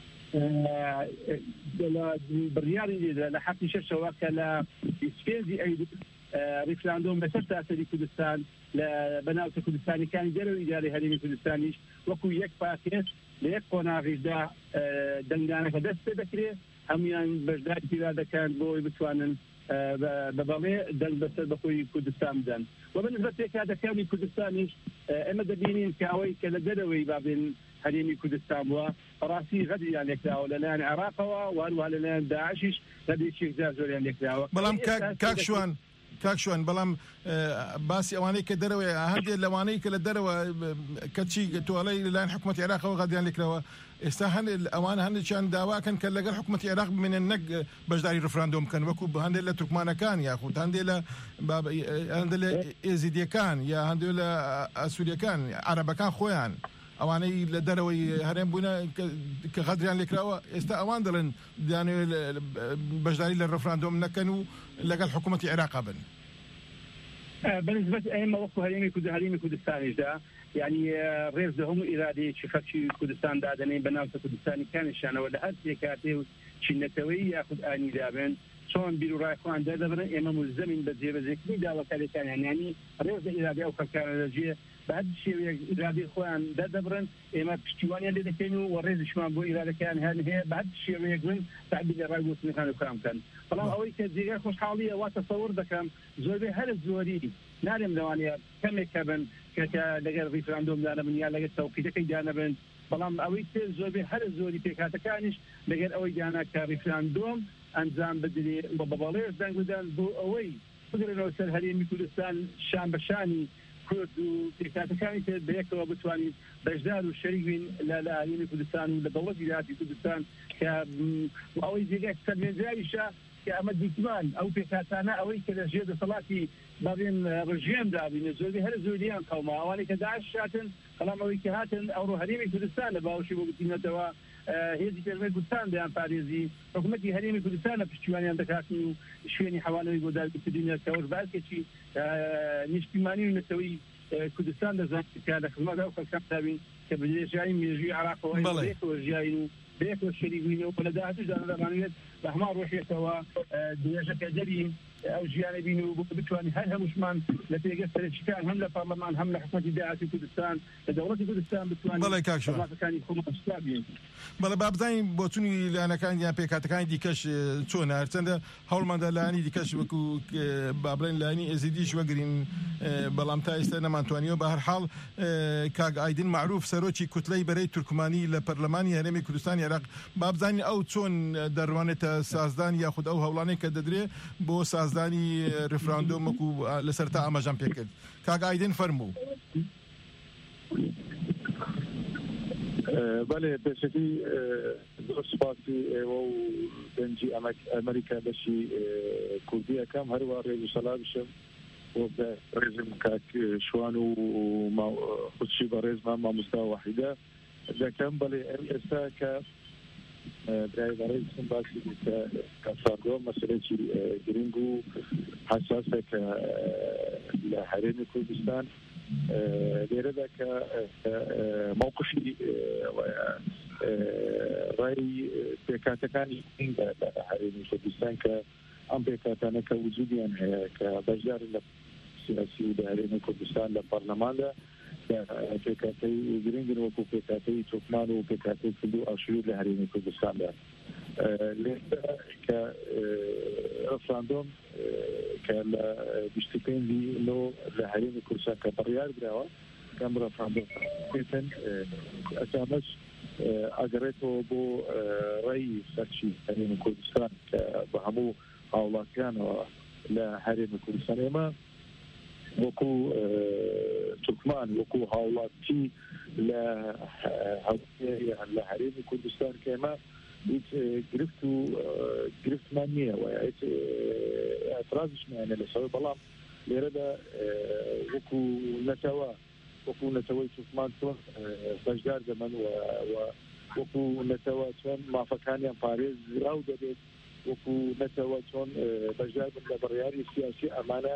بڕیاری لە حەقی شەشەوە کە لە ئیسپێنزی ئەیدوت ریفراندۆم بەسەر تاسەری کوردستان لە بەناوچە کوردستانیەکانی دەرەوەی ئیدارەی هەرێمی کوردستانیش وەکو یەک پاکێت لە یەک قۆناغیشدا دەنگدانەکە دەست پێ دەکرێت، هەمویان بەشداری پیرادەکان بۆی بتوانن بە بەڵێ دەنگ بەسەر بەخۆی کوردستان بدەن. و بەنسبەت پێکهاتەکانی کوردستانیش ئێمە دەبینین کە ئەوەی کە لە دەرەوەی بابێن هەرێمی کوردستان بووە ڕاستی غەدریان لێکراوە لەلایەن عێراقەوە و هەروەها لەلایەن داعشیش غەدرێکی جار زۆریان لێکراوە. بەڵام کاکشوان کاکشوان بەڵام باسی ئەوانەی کە دەرەوەی هەندێک لەوانەی کە لە دەرەوە کەچی توڵەی لەلایەن حکوومەتی عێراقەوە غەدریان لێکراوە، ئێستا هەندێک ئەوان هەندێکیان داواکەن کە لەگەڵ حکوومەتی عێراق بمێنن نەک بەشداری ڕفراندۆم بکەن وەکو هەندێک لە تورکمانەکان یاخود هەندێک لە هەندێک لە ئێزیدیەکان یا هەندێک لە ئەسووریەکان عەرەبەکان خۆیان ئەوانەی لە دەرەوەی هەرێم بوونە کە غەدریان لێکراوە ئێستا ئەوان دەڵێن دەیانوێت بەشداری لە ڕفراندۆم نەکەن و لەگەڵ حکوومەتی عێراق بن. بەنسبەت ئێمە وەکو هەرێمی هەرێمی کوردستانیشدا یعنی ڕێز لە هەموو ئیرادەیەکی خەڵکی کوردستان دادەنێن بە ناوچە کوردستانیەکانیشانەوە لە هەر پێکاتێ و چینەتەوەی یاخود ئاینی دابن چۆن بیر و ڕای خۆیان دەدەبرن ئێمە ملزەمین بە جێبەجێکردنی داواکاریەکانیان، یعنی ڕێز لە ئیرادەی ئەو خەڵکانە دەجێ بە هەر شێوەیەک ئیرادەی خۆیان دەدەبرن، ئێمە پشتیوانیان لێ دەکەین و ڕێزشمان بۆ ئیرادەکان هەن هەیە بە هەر شێوەیەک بن تعبیر لە ڕای گوتنەکان وکرام بکەن. بەڵام ئەوەی کە جێگای خۆشحاڵیە وا تەسەوور دەکەم زۆربەی هەر زۆری نارێم لەوانەیە کەمێک هەبن کە لەگەڵ ریفراندۆم دانەبن یا لەگەڵ تەوقیتەکەی دانەبن، بەڵام ئەوەی تر زۆربەی هەر زۆری پێکهاتەکانیش لەگەڵ ئەوەی دانا کە ریفراندۆم ئەنجام بدرێ بە بەڵێژ دەنگ بدەن بۆ ئەوەی بگرێنەوە سەر هەرێمی کوردستان شان بەشانی کورد و پێکهاتەکانی تر بەیەکەوە بتوانین بەشدار و شەریک بین لە هەرێمی کوردستان و لە دەوڵەتی داهاتی کوردستان کە ئەوەی جێگای سەرمێنجاریشە کە ئەمە دیتمان ئەو پێکاتانە ئەوەی کە لە ژێر دەسەڵاتی بابێن ڕژێم دابینە زۆری هەر زۆریان قەوما ئەوانەی کە داعش هاتن بەڵام ئەوەی کە هاتن ئەوڕۆ هەرێمی کوردستان لە باوشی بۆ بتینەتەوە هێزی پێرمەی کوردستان دەیان پارێزی حکوومەتی هەرێمی کوردستان لە پشتیوانیان دەکاتن و شوێنی حەوانەوەی بۆ دارکردنیەوە باسێکی نیشتیمانی و نەتەوەی کوردستان دەزانێت کە لە خزمەت ئەو خەڵکان دابین کە بەجێژایی مێژووی عراقەوە بێکەوە ژیاین و بێکەوە شەریکبووینەوە بە لە داهاتووشدا دەمانوێت بە هەمان ڕۆژێکەوە درێژەکە دەبین ئەو ژیانە بین و بتوانین هەر هەمووشمان لە پێگەست سەرچیکان هەم لە پارلەمان هەم لە حکوومەتی داهاتی کوردستان لە دەوڵەتی کوردستان بتوانین وڵاتەکانی خۆمان شتابین. بەڵێ با بزانین بۆچوونی لایەنەکان یان پێکاتەکانی دیکەش چۆنە هەرچەندە هەوڵماندا لایەنی دیکەش وەکو با بڵێن لایەنی ئێزیدیش وەگرین بەڵام تا ئێستا نەمانتوانیەوە بە هەر حاڵ کاک ئایدین معروف سەرۆکی کوتلەی بەرەی تورکمانی لە پەرلەمانی هەرێمی کوردستانی عێراق با بزانین ئەو چۆن دەڕوانێتە سازدان یاخود ئەو هەوڵانەی کە دەدرێ بۆ سازدانی ڕفراندۆم وەکو لەسەر تا ئاماژەم پێکرد. کاک ئایدین فەرموو. بەڵێ پێشەکی زۆر سپاسی ئێوە و دەنجی ئەمریکا بەشی کوردی ئەەکەم هەروە ڕێز و سەڵا بشم بۆ ڕێزم کاک شوان و خودشی بە ڕێزمان مامۆستا وحیدە دەکەم. بەڵێ ئێستا کە برای بەڕێزم باسی کە فاردۆ مەسەلەیەکی گرنگ و حساسە کە لە هەرێمی کوردستان لێرەدا کە مووقفی ڕای پێکاتەکانی لە هەرێمی کوردستان کە ئەم پێکاتانە کە وجودیان هەیە کە بەشدار لە سیاسی و لە هەرێمی کوردستان لە پەرلەماندا پێکاتەی گرنگن وەکو پێکاتەی تورکمان و پێکاتەی کرد و ئاشوور لە هەرێمی کوردستاندا لێرە کە ڕفراندۆم کە لە بیست و پێنجی نۆ لە هەرێمی کوردستان کە بڕیار درراوە کەم ڕفراندۆم بێتن ئەسامەش ئەگەڕێتەوە بۆ ڕێی سەرچی هەرێمی کوردستان کە بە هەموو هاوڵاتیانەوە لە هەرێمی کوردستان ئێمە وەکو تورکمان وەکو هاوڵاتی لە لە هەرێمی کوردستان کە ئێمە هیچ گرفت و گرفتمان نییە و هیچ ئەترازشمانە لەسەر بەڵام لێرەدا وەکو نەتەوە وەکو نەتەوەی تورکمان چۆن بەشدار دەمەن و وەکو نەتەوە چۆن مافەکانیان پارێز راو دەبێت وەکو نەتەوە چۆن بەشدار بن لە بڕیاری سیاسی ئەمانە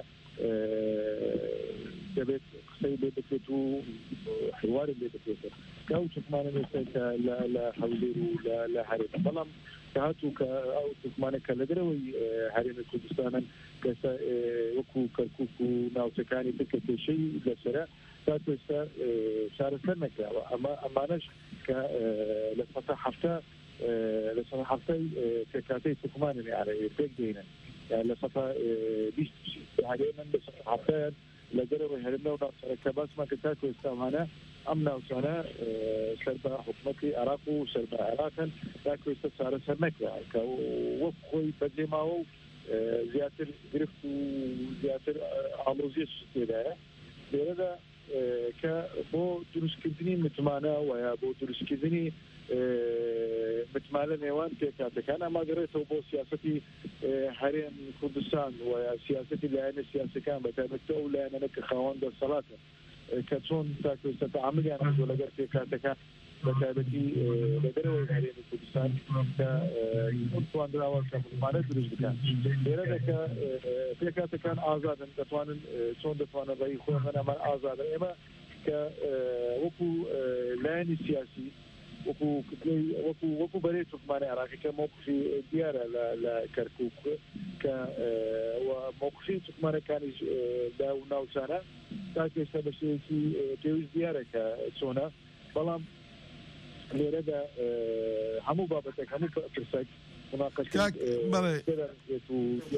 دەبێت قسەی لێ بکرێت و حواری لێ بکرێت کە ئەو تورکمانە مێستا لە هەولێر و لە هەرێم بەڵام کە هاتوو کە ئەو تورکمانە کە لە دەرەوەی هەرێمی کوردستانن کەستا وەکو کەرکووک و ناوچەکانی بکە پێشەی لەسەرە تا ئێستا چارەسەر نەکراوە ئەمە ئەمانەش کە لە سەتا هەفتە لە سەتا هەفتەی پێکاتەی تورکمانن یانە پێک دێنن لە سەتا بیست هەرێمن لە سەتا هەفتەیان لە دەرەوەی هەرێمەوە ناوچانە کە باسمان کە تا ئێستامانە ئەم ناوچانە سەر بە حکوومەتی عێراق و سەر بە عێراقن تا ئێستا چارەسەر نەکرا کە وەک خۆی بەجێماوە و زیاتر گرفت و زیاتر ئامۆزیەش تێدایە لێرەدا کە بۆ دروستکردنی متمانە وە بۆ دروستکردنی متمانە نێوان پێکاتەکان ئامادەڕێتەوە بۆ سیاسەتی هەرێم کوردستان و سیاسەتی لایەنە سیاسەکان بەتایبەتی ئەو لایەنانە کە خاوەن دەسەڵاتە کە چۆن تا ئێستا تەعاملیان هەبووە لەگەڵ پێکاتەکان بەتایبەتی لە دەرەوەی هەرێمی کوردستان کە توانراوە کە متمانە دروست بکەن لێرەدا کە پێکاتەکان ئازادن دەتوانن چۆن دەتوانن ڕێی خۆیان هەمان ئازادە ئێمە کە وەکو لایەنی سیاسی وەکو وەکو وەکو بەرەی تورکمانی عێراقی کە مووقفی دیارە لە کەرکووک کە مووقفی تورکمانەکانیش دا و ناوچانە تا ئێستا بە شێوەیەکی پێویست دیارە کە چۆنە بەڵام لێرەدا هەموو بابەتێک هەموو پرسێک مناقەشێت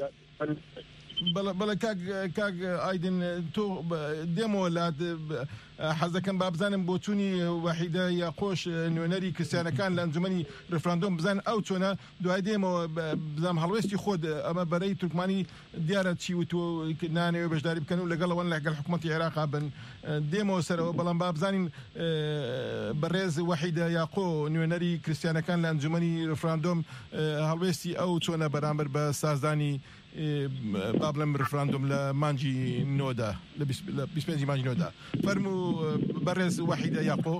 بەڵێ کاک ئایدین تۆ دێمەوە لات حەزەکەم با بزانم بۆ چوونی وحیدە یا خۆش نوێنەری کریستیانەکان لە ئەنجومەنی ڕفراندۆم بزان ئەو چۆنە دوای دێمەوە بزانم هەڵوێستی خۆت ئەمە بەرەی تورکمانی دیارە چی وتۆ نانەوێ بەشداری بکەن و لەگەڵەوە لەگەڵ حکوومەتی عێراق بن دێمەوە سەرەوە بەڵام با بزانین بەڕێز وحیدە یاقۆ نوێنەری کریستیانەکان لە ئەنجومەنی ڕفراندۆم هەڵوێستی ئەو چۆنە بەرامبەر بە سازدانی بابلم ڕفراندۆم لە مانجی نۆدا لە بیست و پێنجی مانجی نۆدا فەرموو بەڕێز وحیدە یاقۆ.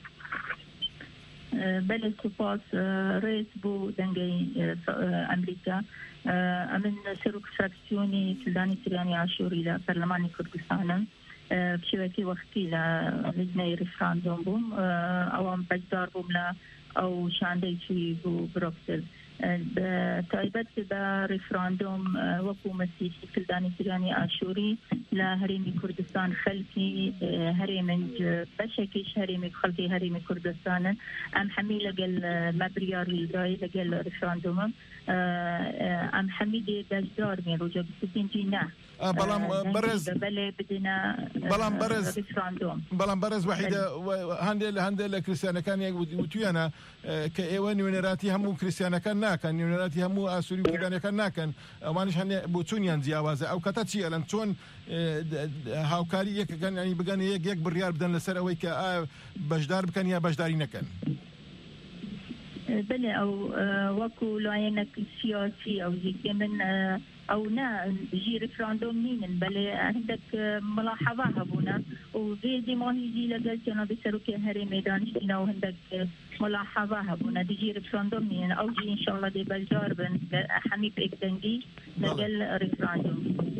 بەڵێ سوپاس ڕێز بۆ دەنگەی ئەمریکا. ئەمن سەرۆک فراکسیۆنی کلدانی سریانی عاشوری لە پەرلەمانی کوردستانم بشێوەیەکی وەختی لە لجنەی ڕفراندۆم بووم ئەوەم بەشدار بووم لە ئەو شاندەیکی بوو بروکسل تایبەت بە ڕفراندۆم وەکو مەسیحی کلدانی سریانی عاشوری لە هەرێمی کوردستان خەلکی هەرێمنج بەشێکیش هەرێمی خەڵکی هەرێمی کوردستانن ئەم هەمی لەگەل مەبریاری دای لەگەل ڕفراندۆمم ئەم هەمی دێ بەشدار مێ ڕۆژە بیست و پێنجی نە بەڵام بەڕێز بەلێ بدنە بەڵام بەڕێز ڕفراندۆم بەڵام بەڕێز وحیدە هەندێک لە هەندێک لە کریستیانەکان وتویانە کە ئێوە نوێنەراتی هەموو کریستیانەکان ناکەن نوێنەراتی هەموو ئاسووری و کردانەکان ناکەن ئەوانش هەندێ بۆ چۆنیان جیاوازە ئەو کەتە چی ئەلەن چۆن هاوکاری یەکەکەن ینی بگەن یەک یەک بڕیار بدەن لەسەر ئەوەی کە ئایا بەشدار بکەن یا بەشداری نەکەن. بله ئەو وەکو لایەنێک سیاسی ئەو زیکێ من ئەو نا ژی ڕفراندۆم نینن بەڵێ هەندێک ملاحەوا هەبوونە و vێزی ماهیجی لەگەل جەنابی سەرۆکی هەرێمی دانیشتینەوە هەندێک ملاحەوا هەبوونە دیژی ڕفراندۆم نینن ئەو جی ئینشاءڵڵا دێ بەشدار بن هەمی پێکدەنگی لەگەل ڕفراندۆم.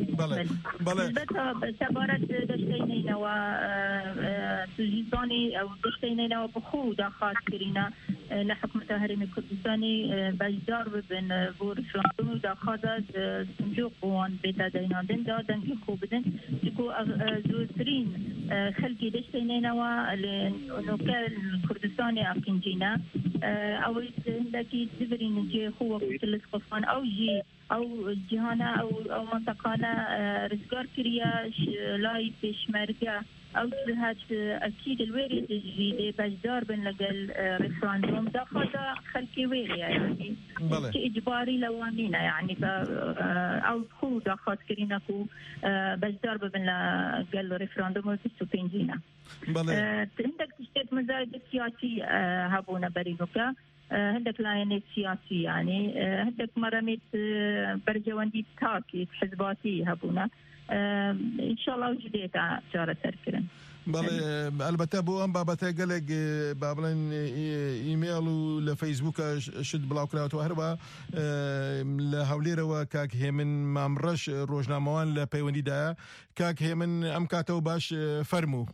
سەبارەت دەشتینینەوە سوژیزانی ئەو دەشتینینەوە بخۆ داخوازکرینە لە حکوومەتە هەرێمی کوردستانی بەشدار ببن بۆ ڕفراندۆم و داخوازە سنجوق بۆوان بێتە دەیناندن دا دەنگی خۆ بدن چکۆ زۆرترین خەلکی دەشتینینەوە لە نۆکە کوردستانی ئەکینجینە ئەوەی هەندێکی دبرین جێ خۆ وەکو تلس قفان ئەو ژی ئەو جیهانە ئەو ئەو منتەقانە ڕزگار کریە لای پێشمەرگە ئەو جهات ئەکید الوێری دژی دێ بەشدار بن لەگەل ڕفراندۆم داخوازە خەلکی وێریە یعنی ئیجباری لەوانینە یعنی ئەو خۆ داخوازکرینە و بەشدار ببن لەگەل ڕفراندۆم و بیست و پێنجینە. هەندێک تشتێک مەزایدە سیاسی هەبوونە بەریگۆکە هەندێک لایەنێک سیاسی یعنی هەندێک مەرەمێت بەرجەوەندی تاکی حزباتی هەبوونە ئینشاءڵڵا و جدێتە چارەسەرکردن. بەڵێ ئەلبەتە بۆ ئەم بابەتە گەلێک با بڵێن ئیمێڵ و لە فەیسبووکە شت بڵاوکراوەوە هەروە لە هەولێرەوە کاک هێمن مامڕەش ڕۆژنامەوان لە پەیوەندیدایە کاک هێمن ئەم کاتەوە باش فەرموو.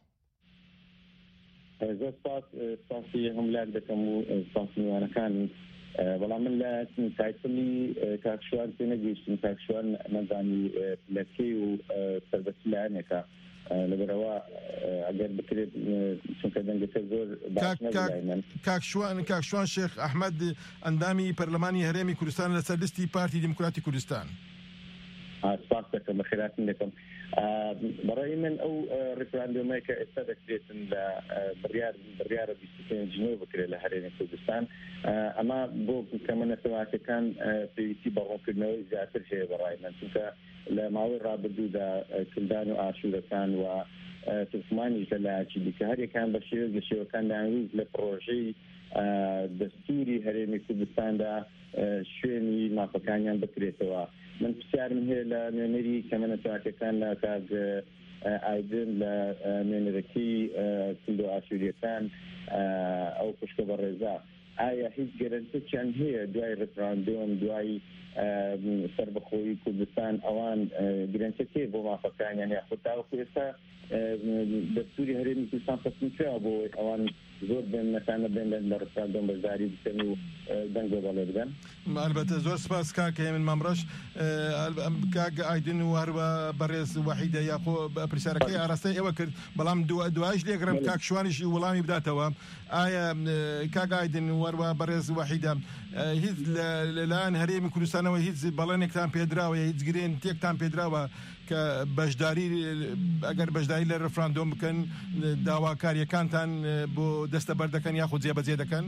زۆر سپاس سپاسی هەمولاک دەکەم و سپاسیوانەکان بەڵام من لە تایتڵی کاکشوان پێ نەگەیشتم کاکشوان نەزانی لەکەی و سەربەسی لایەنێکە لەبەرەوە ئەگەر بکرێت چونکە دەنگەکە زۆر باش نەبوو. کاکشوان کاکشوان شێخ ئەحمەد ئەندامی پەرلەمانی هەرێمی کوردستان لەسەر لیستی پارتی دیموکراتی کوردستان. سپاس دەکەم بەخێراتن دەکەم. بەڕای من ئەو ڕفراندۆمەی کە ئێستا دەکرێتن لە بڕیار بڕیارە بیست و پێنجینەوە بکرێت لە هەرێمی کوردستان ئەمە بۆ کەمە نەتەواتەکان پێویستی بەڕۆکردنەوەی زیاتر هەیە بەڕای من چونکە لە ماوەی ڕابردوودا کلدان و ئاشوورەکان و تورکمانیش لەلایەکی دیکە هەرێکان بە شێوەیەک لە شێوەکان داویست لە پرۆژەی دەستوری هەرێمی کوردستاندا شوێنی مافەکانیان بکرێتەوە. من پرسیارم هەیە لە نوێنەری کەمە نەتەواتەکان لە کاک ئایدن لە نوێنەرەکەی کلد و ئاشووریەکان ئەو خوشکە بەڕێزا ئایا هیچ گەرەنتێکیان هەیە دوای ڕفراندۆم دوای سەربەخۆیی کوردستان ئەوان گرنتێک هەیە بۆ مافەکانیان یاخود تاوەکو ئێستا دەستوری هەرێمی کوردستان فەرمی کراوە بۆ ئەوان زۆر بێنەکانە بێن لە ڕفراندۆم بەشداری بکەن و دەنگ بەڵێ بدەن. البەتە زۆر سپاس کاک هێمن مامڕەش کاک ئایدن و هەروە بەڕێز وحیدە یاخۆ پرسیارەکەی ئاراستەی ئێوە کرد بەڵام دوایش لێگرم کاک شوانیشی وەڵامی بداتەوە. ئایا کاک ئایدن و هەروە بەڕێز وحیدە هیچ لەلایەن هەرێمی کوردستانە بزانەوە هیچ بەڵێنێکتان پێدراوە هیچ گرێن تێکتان پێدراوە کە بەشداری ئەگەر بەشداری لە ڕفراندۆم بکەن داواکاریەکانتان بۆ دەستە بەردەکەن یاخود جێبەجێ دەکەن؟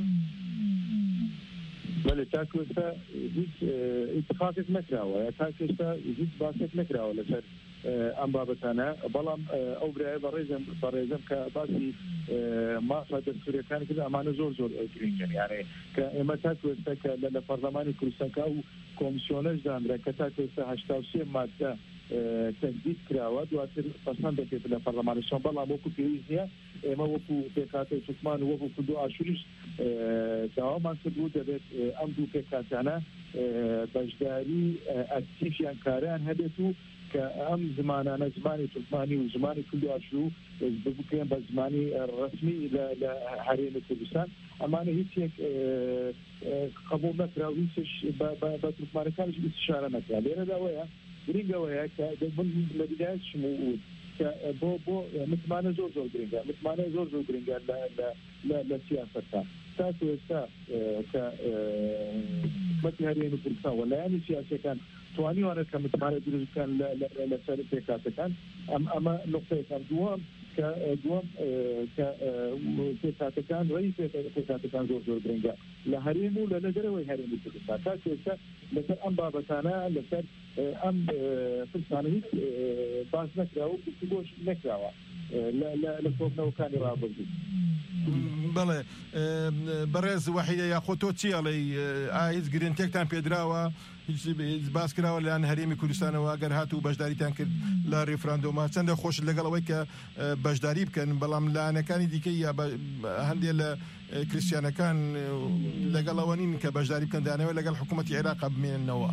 بەڵێ تا ئێستا هیچ ئیتفاقێک نەکراوە تا ئێستا هیچ باسێک نەکراوە لەسەر ئەم بابەتانە بەڵام ئەو برایە بەڕێزم بەڕێزم کە باسی مافە دەستوریەکانی کرد ئەمانە زۆر زۆر گرنگن یانێ کە ئێمە تا ئێستا کە لە پەرلەمانی کوردستانکە و کۆمیسیۆنەش دانرا کە تا ئێستا هەشتا و سێ مادە تەجدید کراوە دواتر پەسەند دەکرێت لە پەرلەمانیشان بەڵام وەکو پێویست نییە ئێمە وەکو پێکهاتەی توکمان وەکو کردو ئاشوریش داوامان کردبوو دەبێت ئەم دوو پێکهاتانە بەشداری ئەکتیفیان کاریان هەبێت و کە ئەم زمانانە زمانی تورکمانی و زمانی کردو ئاشوو بکرێن بە زمانی ڕسمی لە هەرێمی کوردستان ئەمانە هیچێک قبول نەکرا و هیچش بە تورکمانەکانیش استشارە نەکرا لێرەداوەیە گرنگەوەیە کە من لە بدایەت شموود کە بۆ بۆ متمانە زۆر زۆر گرنگە متمانە زۆر زۆر گرنگە لە سیاسەتان تا ئێستا کە حکومەتی هەرێمی کوردستان وەلایانی سیاسیەکان توانیوانە کە متمانە دروست بکەن لەسەر پێکهاتەکان ئەم ئەمە نقطەیەکان دووەم کە دووەم کە پێکهاتەکان ڕێی پێکهاتەکان زۆر زۆر گرنگە لە هەرێم و لە لەدەرەوەی هەرێمی کوردستان تا ئێستا لەسەر ئەم بابەتانە لەسەر ئەم پرسانە هیچ باس نەکراوە و گفتوگۆش نەکراوە لە کۆبنەوەکانی ڕابردوو. بەڵێ بەڕێز وەحیدە یاخۆ تۆ چی ئەڵێ ئایا هیچ گرنگتێکتان پێدراوە هیچ باس کراوە لەلایەن هەرێمی کوردستانەوە ئەگەر هاتوو بەشداریتان کرد لە ڕێفراندۆمە چەندە خۆش لەگەڵەوەی کە بەشداری بکەن بەڵام لایەنەکانی دیکەی یا هەندێک لە کریسیانەکان لەگەڵەوە نین کە بەشداری بکەن دانەوە لەگەڵ حکوومەتی عێراق بمێننەوە.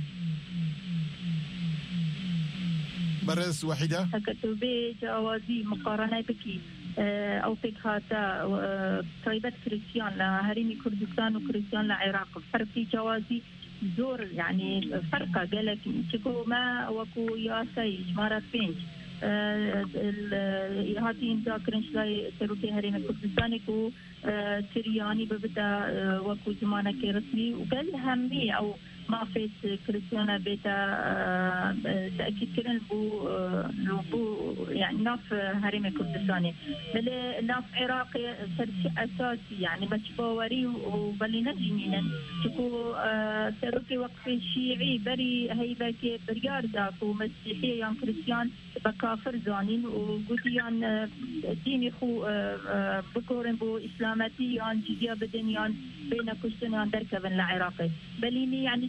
بەڕێز وەحیدە ئەگەر تۆ بێ جیاوازی مقارنەی بکی ئەو پێکهاتە تایبەت کریسیان لە هەرێمی کوردستان و کریسیان لە عێراق فەرقی جیاوازی زۆر یعنی فەرقە گەلێک چکۆمە وەکو یاسای ژمارە پێنج هاتی ئیمزاکردن لای سەرۆکی هەرێمی کوردستانی و تریانی ببدە وەکو زمانەکەی ڕسمی و گەل هەموی ئەو مافێت کریسیانە بێتە تأکیدکردن بۆ بۆ يعني ناف هەرێمی کوردستانی بەلێ ناف عێراقی سەرچی ئەساسی يعني بەچ باوەری و بەلێ نەجینینن چکو سەرۆکی وەقفی شیعی بەری هەیبەکێ بریار داک و مەسیحی یان کریسیان بە کافر زانین و گوتیان دینی خو بگۆڕن بۆ ئیسلامەتی یان جزیە بدن یان بینە کوشتن یان دەرکەبن لە عێراقی بەلینی يعني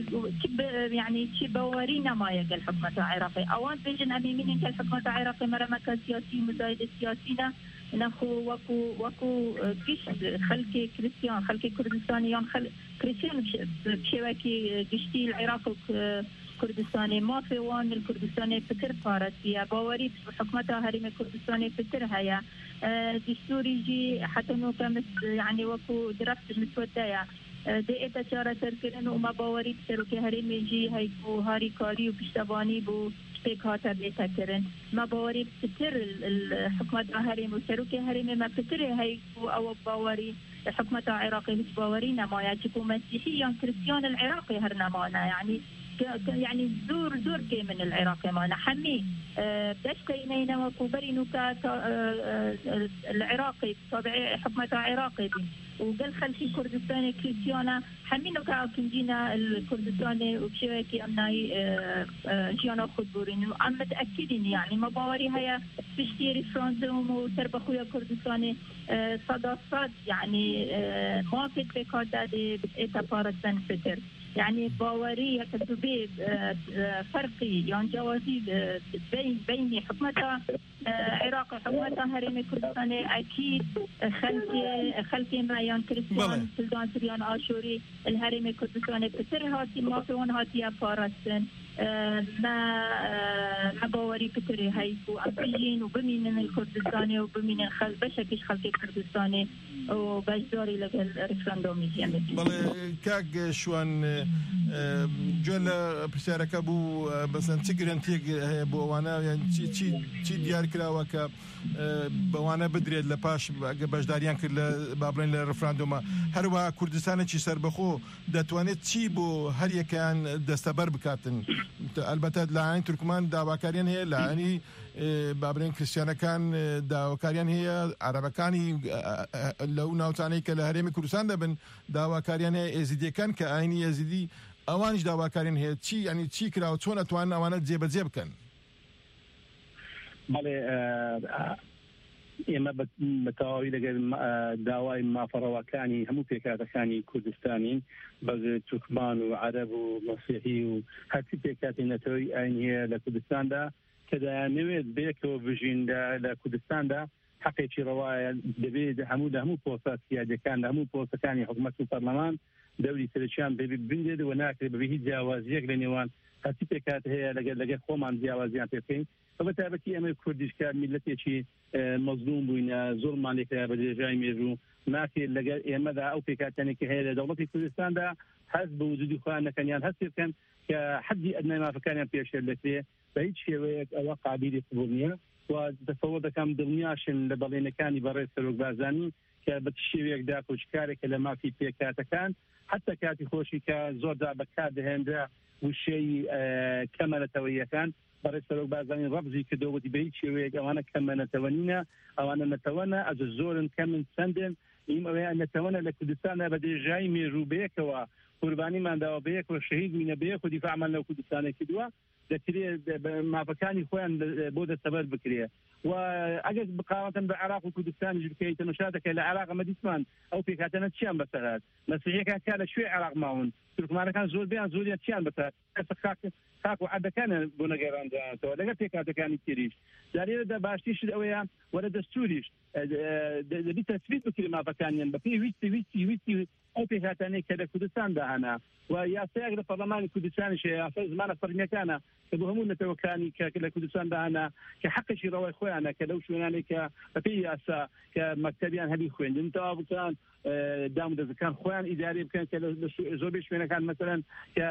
يعني شي باورينا ما يقل الحكومة العراقية أوان بيجن أميمين كالحكومة العراقية مرمكة سياسي مزايد سياسينا نخو وكو وكو قش خلقي كريستيان خلقي كردستانيان خل كريستيان بشواكي قشتي العراق كردستاني ما في وان الكردستاني فكر فارسية باوري حكومة هرم الكردستاني فكر هيا دستوري جي حتى نو كمس يعني وكو درفت مسودايا دي اتا چارە سەرکردن و مەباوەری سەرۆکی هەرێمی جی هەیکو هاریکاری و پشتەوانی بۆ شتێک هاتە بێتەکردن مەباوەری پتر حکومەت هەرێم و سەرۆکی هەرێمی مە پترێ هەیکو ئەوە باوەری حکومەت عێراقی هیچ باوەری نەمایە چکو مەسیحی یان کریستیان العێراقی هەر نەمانە يعني يعني زور زور كي من العراق معنا حمي دشكينينا وكوبرينو كا العراقي طبيعي حكمة عراقي وقال خلفي كردستاني كريستيانا حمينو كا كنجينا الكردستاني وبشوكي امناي جيانا خدبورين ام متاكدين يعني مباوري هيا بشتيري فرانزوم وتربخويا كردستاني صداصات يعني ما في بكادا دي اتفارسن فتر يعني باوري كتبي فرقي يعني جوازي بين بين حكومتها عراق حكومتها هرم كردستان اكيد خلقي خلقي ما يان كريستيان سلطان سريان اشوري الهرم كردستان بتر هاتي ما فيون هاتي فارسن ما ما باوری پتری هایکو امپیین و بمینن الکردستانی و بمینن خل بشکش خلق کردستانی و بجداری لگل رفراندومی زیانه. بله کاگ شوان جل پرسیارکە بوو بەسەن چ گرنتێک هەیە بۆ ئەوانە یان چی دیار کراوە کە بەوانە بدرێت لە پاش بەشداریان کرد لە بابڵێن لە ڕفراندۆمە هەروەها کوردستانێکی سەربەخۆ دەتوانێت چی بۆ هەر یەکەیان دەستەبەر بکاتن ئەلبەتە لایەنی تورکمان داواکاریان هەیە لایەنی بابرێن کریسیانەکان داواکاریان هەیە عەرەبەکانی لەو ناوچانەی کە لە هەرێمی کوردستان دەبن داواکاریان هەیە ئێزیدیەکان کە ئاینی ئێزیدی ئەوانیش داواکاریان هەیە چی ینی چی کراوە چۆن ئەتوانن ئەوانە جێبەجێ بکەن؟ بەڵێ ئێمە بەتەواوی لەگەڵ داوای مافەڕەوەکانی هەموو پێکاتەکانی کوردستانین بەز تورکمان و عەرەب و مەسیحی و هەرچی پێکاتی نەتەوەی ئاین هەیە لە کوردستاندا کە دەیانەوێت بەیەکەوە بژین لە کوردستاندا حەقێکی ڕەوایە دەبێت هەموو لە هەموو پۆستە سیادەکان لە هەموو پۆستەکانی حکوومەت و پەرلەمان دەوری سەرچیان بێ بنێت و ناکرێت بەبێ هیچ جیاوازیەک لە نێوان هەرچی پێکات هەیە لەگەڵ لەگەڵ خۆمان جیاوازیان پێ بکەین بەتابەتی ئەمە کوردیشکار میلەتێکی مەزلوم بووینە زۆرمان لێکرا بە درێژای مێژوو ناکرێت لەگەڵ ئێمەدا ئەو پێکاتیانێکی هەیە لە دەوڵەتی کوردستاندا هەست بە وجودی خۆیان نەکەنیان هەست بکەن کە حەدی ئەدنای مافەکانیان پێشێر دەکرێت بە هیچ شێوەیەک ئەوە قابلی قبوڵ نییە و دەسەوە دەکەم دڵنیاشن لە بەڵێنەکانی بەڕێز سەرۆکبازانی کە بە شێوەیەکدا کۆچکارێکە لە مافی پێکاتەکان حتا کاتی خۆشی کە زۆردا بەکار دەهێنرا وشەی کەمەنەتەوەیەکان بەڕێز سەرۆکبازانی ڕەبزی کردەوەتی بە هیچ شێوەیەک ئەوانە کەمەنەتەوەنینە ئەوانە نەتەوەنە ئەز زۆرن کەمن چەندن ئیم ئەوەیان نەتەوەنە لە کوردستانە بە درێژایی مێژوو بەیەکەوە قوربانیمانداوە بەیەکەوە شەهید بووینە بەیەک و دیفاعمان لەو کوردستانێکی دووە دەکرێت مافەکانی خۆیان بۆ دەستەبەر بکرێ و ئەگەر بقاوەتن بە عێراق و کوردستانیش بکەیت تەماشا دەکەی لە عێراق ئەمە دیسمان ئەو پێکاتەنە چیان بەسەرات مەسیحیەکان کا لە شوێ عێراق ماون تورکمانەکان زۆر بیان زۆریان چیان بەسەر خاک و عەدەکانە بۆ نەگەڕاندەوە لەگەڵ پێکاتەکانی تریش جارێرەدا باشتیش ئەوەیە وەرە دەستوریش دەبی تەسبیت بکرێ مافەکانیان بە پێی ویستی ویستی ویستی ئەو پێکاتانەی کە لە کوردستاندا هەنا و یاسایەک لە پەرلەمانی کوردستانیش هەیە یاسای زمانە فەرمیەکانە کە بۆ هەموو نەتەوەکانی کە لە کوردستاندا هەنا کە حەقێکی ڕەوای خۆیانە کە لەو شوێنانێک کە بەپێی یاسا کە مەکتەبیان هەبی خوێندن تەوا بکەن دام و دەستەکان خۆیان ئیداری بکەن کە زۆربەی شوێنەکان مەسەلەن کە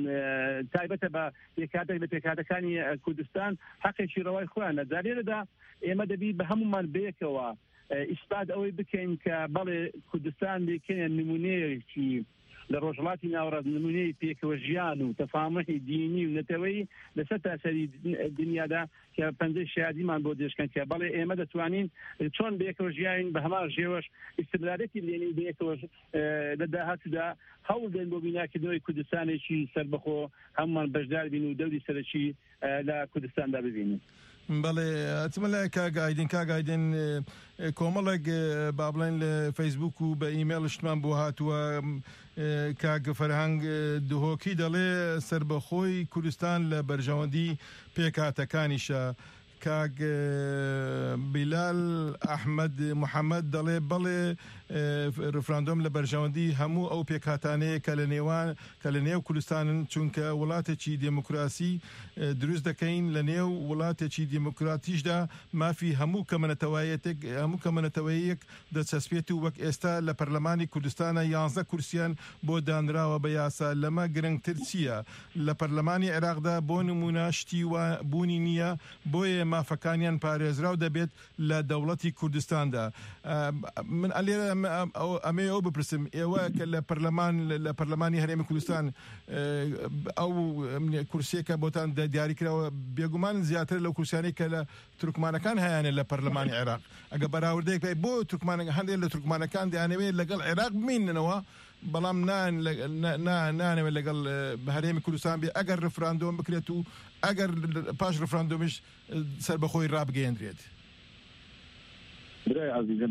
تایبەتە بە پێکاتێک لە پێکاتەکانی کوردستان حەقێکی ڕەوای خۆیانە جارێرەدا ئێمە دەبی بە هەمومان بەیەکەوە ئیسپات ئەوەی بکەین کە بەڵێ کوردستان لێکەیە نمونەیەکی لە ڕۆژهەڵاتی ناوەڕاست نمونەی پێکەوە ژیان و تەفاهمی دینی و نەتەوەی لەسەر تاسەری دنیادا کە پەنجەی شیادیمان بۆ دێشکەن کە بەڵێ ئێمە دەتوانین چۆن بەیەکەوە ژیاین بە هەمان ژێوەش ئیستمرارەتی لێنی بەیەکەوە لە داهاتوودا هەوڵ دێن بۆ بیناکردنەوەی کوردستانێکی سەربەخۆ هەمومان بەشدار بین و دەوری سەرەکی لە کوردستاندا ببینین. بەڵێ ئەتمە لای کاگایدین کاگایدن کۆمەڵێک با بڵێن لە فەیسبوک و بە ئیمێڵشتمان بۆ هاتووە کاگ فەرهەنگ دهۆکی دەڵێ سەربەخۆی کوردستان لە بەرژەوەندی پێکاتەکانیشە کاگ بیلال ئەحمەد محەممەد دەڵێ بەڵێ ڕفراندۆم لە بەرژەوەندی هەموو ئەو پێکاتانەیە کە لە نێوان کە لە نێو کوردستانن چونکە وڵاتێکی دموکراسی دروست دەکەین لە نێو وڵاتێکی دیموکراتیشدا مافی هەموو کەمەنەتەوەیەک هەموو کەمەنەتەوەیەک دەچەسپێت و وەک ئێستا لە پەرلەمانی کوردستانە یانزە کورسیان بۆ دانراوە بە یاسا لەمە گرنگتر چییە لە پەرلەمانی عێراقدا بۆ نمونە شتی بوونی نییە بۆیە مافەکانیان پارێزراو دەبێت لە دەوڵەتی کوردستاندا من ئەلێرە ئەمێ ئەو بپرسم ئێوە کە لە پەرلەمان لە پەرلەمانی هەرێمی کوردستان ئەو کورسێکە بۆتان دیاری کراوە بێگومان زیاتر لەو کورسیانەی کە لە تورکمانەکان هەیەە لە پەرلەمانی عێراق ئەگە بەراوردەیەک بۆ تورکمان هەندێک لە تورکمانەکان دەیانەوێت لەگەڵ عێراق بمینەوە بەڵام نانەوێت لەگەڵ هەرێمی کوردستان بێ ئەگەر ڕفراندۆم بکرێت و ئەگەر پاش ڕفراندۆمیش سەربەخۆی ڕابگەیەندرێت. برای عزیزم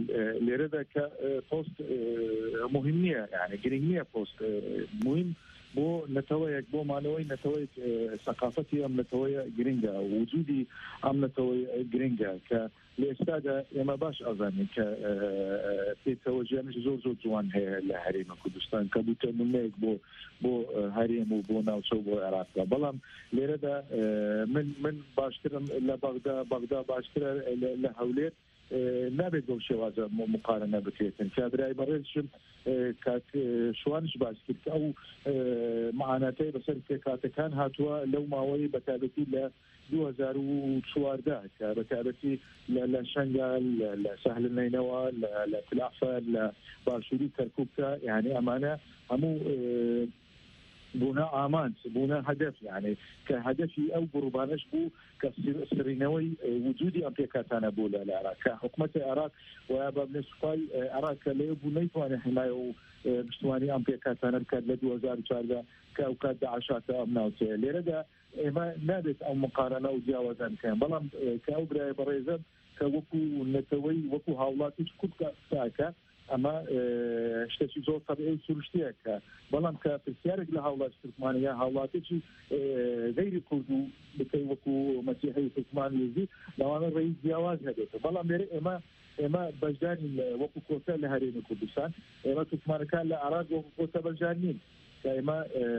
لێرەدا کە پۆست مهم نییە یعنی گرنگ نییە پۆست مهم بۆ نەتەوەیەک بۆمانەوەی نەتەوەی سەقافەتی ئەم نەتەوەیە گرنگە وجودی ئەم نەتەوەی گرنگە کە لە ئێستادا ئێمە باش ئازانین کە پێچەوەژیانش زۆر زۆر جوان هەیە لە هەرێمە کوردستان کە بوتە نمونەیەک بۆ بۆ هەرێم و بۆ ناوچە و بۆ عێراقدا بەڵام لێرەدا من من باشترم لە بەغدا بەغدا باشترە لە هەولێر نابێت بەو شێوازە مقارنە بکرێتن کابرای بەڕێزشم کات شوانش باش کرد کە ئەو معاناتەی بەسەر پێکاتەکان هاتووە لەو ماوەی بەتابەتی لە دو هزار و چواردە کە بەتابەتی لە شەنگال لە سەهل نینەوە لە تلافە لە باشووری کەرکووکە یعنی ئەمانە هەموو بوونا ئامانج بوونا هەدەف یعنی کە هەدەفی ئەو گروپانش بوو کە سرینەوەی وجودی ئەم پێکاتانە بوو لە عێراق کە حکوومەتی عێراق ویا بە بنسپای عێراق کە لێ بوو نەیتوانێت حمایە و پشتوانی ئەم پێکاتانە بکات لە دو هزار و چواردە کە ئەو کات داعشاتە ئەم ناوچەیە لێرەدا ئێمە نابێت ئەو مقارنە و جیاوازان بکەن بەڵام کە ئەو برایە بەڕێزە کە وەکو نەتەوەی وەکو هاوڵاتیش کورد کاکە ئەمە شتێکی زۆر تەبیعی و سروشتیەکە بەڵام کە پرسیارێک لە هاوڵاتی تورکمان یا هاوڵاتێکی غەیری کورد و بکەی وەکو مەسیحی تورکمان یزدی لەوانە ڕێی جیاواز هەبێتە بەڵام لێرە ئێمە ئێمە بەشدارین وەکو کۆتە لە هەرێمی کوردستان ئێمە تورکمانەکان لە عێراق وەکو کۆتە بەشدار نین کە ئێمە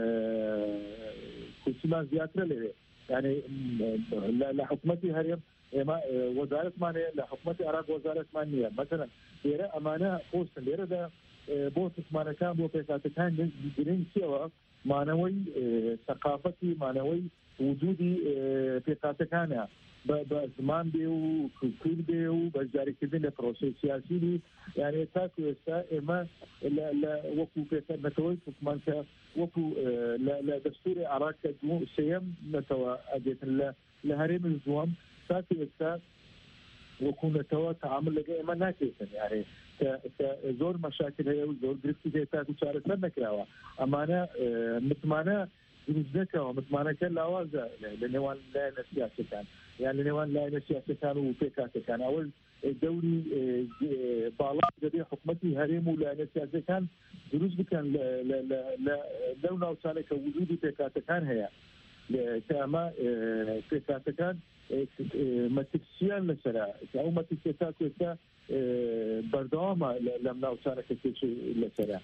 کورسیمان زیاترە لێرێ یعنی لە حکوومەتی هەرێم ئێمە وەزارەتمان هەیە لە حکوومەتی عێراق وەزارەتمان نییە مەسەڵەن لێرە ئەمانە خۆستن لێرەدا بۆ تورکمانەکان بۆ پێکاتەکان گرنگ چیەوە مانەوەی سەقافەتی مانەوەی وجودی پێکاتەکانە بە زمان بێ و کولتور بێ و بەشداریکردن لە پرۆسەی سیاسی بی یعنی تاکو ئێستا ئێمە وەکو پێکاتەکەی تورکمان کە وەکو لە دەستوری عێراق کە سێەم نەتەوە ئەدێتن لە هەرێمی دووەم تاکو ئێستا وەکوونەتەوە تعامل لەگە ئێمە ناکێتن یعنی زۆر مەشاکل هەیە و زۆر گرفتی هەیە تاکو چارەسەر نەکراوە ئەمانە متمانە دروست نەکەوە متمانەکە لاوازە لە نێوان لایەنە سیاسەکان یان لە نێوان لایەنە سیاسەکان و پێکاتەکان ئەوەل دەوری باڵا دەبێ حکوومەتی هەرێم و لایەنە سیاسەکان دروست بکەن لەو ناوچانێک کە وجودی پێکاتەکان هەیە کە ئەمە پێکاتەکان مەترسیان لەسەرە کە ئەو مەترسیەتا کوێستا بەردەوامە لەم ناوچانەکە تێکی لەسەرە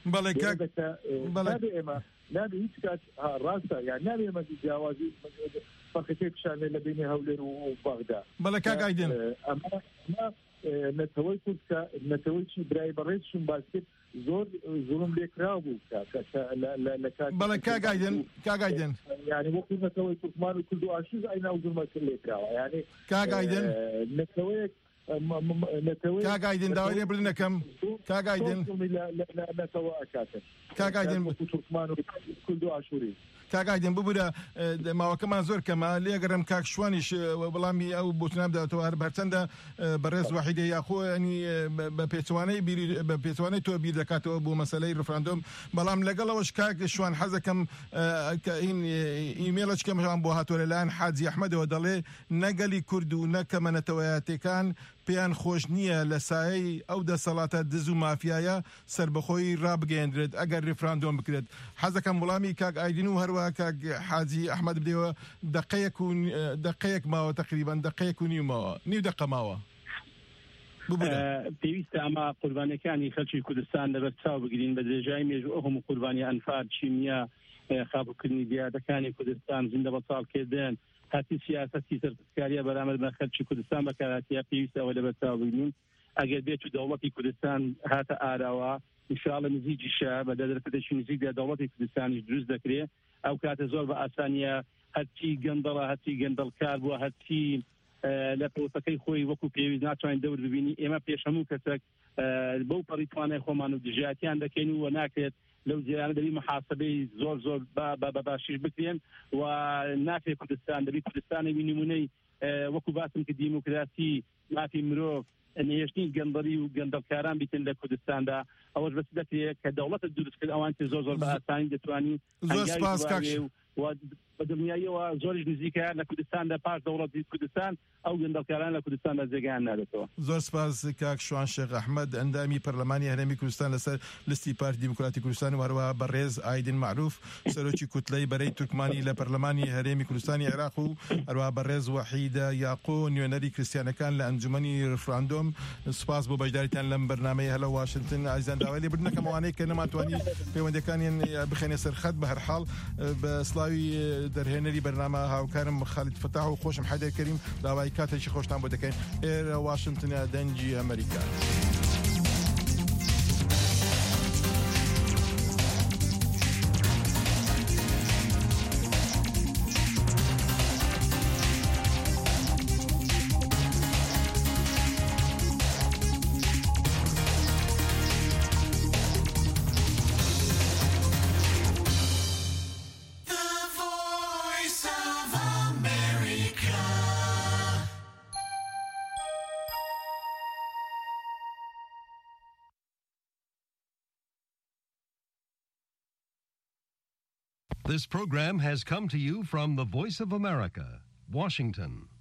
نابێ ئێمە نابێ هیچ کات ڕاستە یان نابێ ئێمە جیاوازی فەقەتێ پیشانێ لە بینی هەولێر و بەغدا بەڵێ کاک ئایدن ئەمە نەتەوەی کورد نەتەوەی چی برای بەڕێزشم باس کرد زۆر زوڵم لێکراو بوو بەڵێ کاک ئایدن کاک ئایدن یعنی وەکو نەتەوەی تورکمان و کورد و ئاشوز ئەینا و زوڵمە کرد لێکراوە یعنی کاک ئایدن نەتەوەیەک کاک ئایدن داوای لێبردن نەکەم کاک ئایدن نەتەوە ئەکاتن کاک ئایدن تورکمان و کورد و ئاشووری کاگایدن ببوورە ماوەکەمان زۆر کەمە لێگەڕم کاک شوانیش وەڵامی ئەو بۆتنامداتەوە هەر بەرچەندە بەڕێز وحیدە یاخۆنی بە پێچوانەی بە پێچوانەی تۆ بیر دەکاتەوە بۆ مەسەلەی ڕفراندۆم بەڵام لەگەڵەوەش کاک شوان حەزەکەم این ئیمێڵەچکەم بۆ هاتووە لەلایەن حاجی ئەحمەدەوە دەڵێ نەگەلی کورد و نەکەمەنەتەوەیاتەکان پێیان خۆش نییە لە سایەی ئەو دەسەڵاتە دز و مافیایە سربەخۆی ڕابگەیەندرێت ئەگەر ڕفراندۆم بکرێت حەزەکەم وڵامی کاک ئایدین و هەروە کاک حاجی ئەحمەد بدەوە دقەیەک و دقەیەک ماوە تقریبان دقەیەک و نیومەوە نیو دقە ماوە پێویستە ئەمە قوربانیەکانی خەڵکی کوردستان لەبەر چاو بگرین بە درێژای مێژوو ئەو هەموو قوربانی ئەنفار چینیا خابووکردنی دیادەکانی کوردستان زیندە بەساڵکردن هاتی سیاسەتی سەرپرسکاریە بەرامبەر بە خەڵکی کوردستان بەکارهاتیە پێویستەوە لەبەر چاو بگرین ئەگەر بێت و دەوڵەتی کوردستان هاتە ئاراوە ئینشاڵڵا نزیکیشە بە دەرفەتێکی نزیکدا دەوڵەتی کوردستانیش دروست دەکرێت ئەو کاتە زۆر بە ئاسانیە هەرچی گەندەڵە هەرچی گەندەڵکار بووە هەرچی لە پۆستەکەی خۆی وەکو پێویست ناتوانین دەور ببینی ئێمە پێش هەموو کەسێک بەو پەڕی توانای خۆمان و دژاتیان دەکەین و ناکرێت لەو جێرانە دەبی محاسبەی زۆر زۆر بە باشیش بکرێن و ناکرێت کوردستان دەبی کوردستانی نمونەی وەکو باسم کە دیموکراسی مافی مرۆڤ نهێشتنی گەندەڵی و گەندەڵکاران بیتن لە کوردستاندا ئەوەش بەس دەکرێت کە دەوڵەتە دروست کرد ئەوان زۆر زۆر بە ئاسانی دەتوانی زۆر سپاس کاک و بەدڵنیاییەوە زۆریش نزیکە لە کوردستاندا پاش دەوڵەتی کوردستان ئەو گەندەڵکاران لە کوردستاندا جێگەیان نادێتەوە. زۆر سپاس کاک شوان شێخ ئەحمەد ئەندامی پەرلەمانی هەرێمی کوردستان لەسەر لستی پارتی دیموکراتی کوردستان و هەروەها بەڕێز ئایدین معروف سەرۆکی کوتلەی بەرەی تورکمانی لە پەرلەمانی هەرێمی کوردستانی عێراق و هەروەها بەڕێز وەحیدە یاقۆ نوێنەری کریستیانەکان لە ئەنجومەنی ڕفراندۆم. سپاس بۆ بەشداریتان لەم بەرنامەیە هەلە واشنگتن. ئازیزان داوای لێبردنەکەم ئەوانەی کە نەماتوانی پەیوەندەکانیان بخێنێ سەرخەت بە هەر حاڵ بە سڵاوی دەرهێنەری بەرنامە هاوکارم خالید فتاح و خۆشم حەیدەر کەریم داوای کاتێکی خۆشتان بۆ دەکەین. ئێرە واشنگتنە دەنگی ئەمریکا. This program has come to you from the Voice of America, Washington.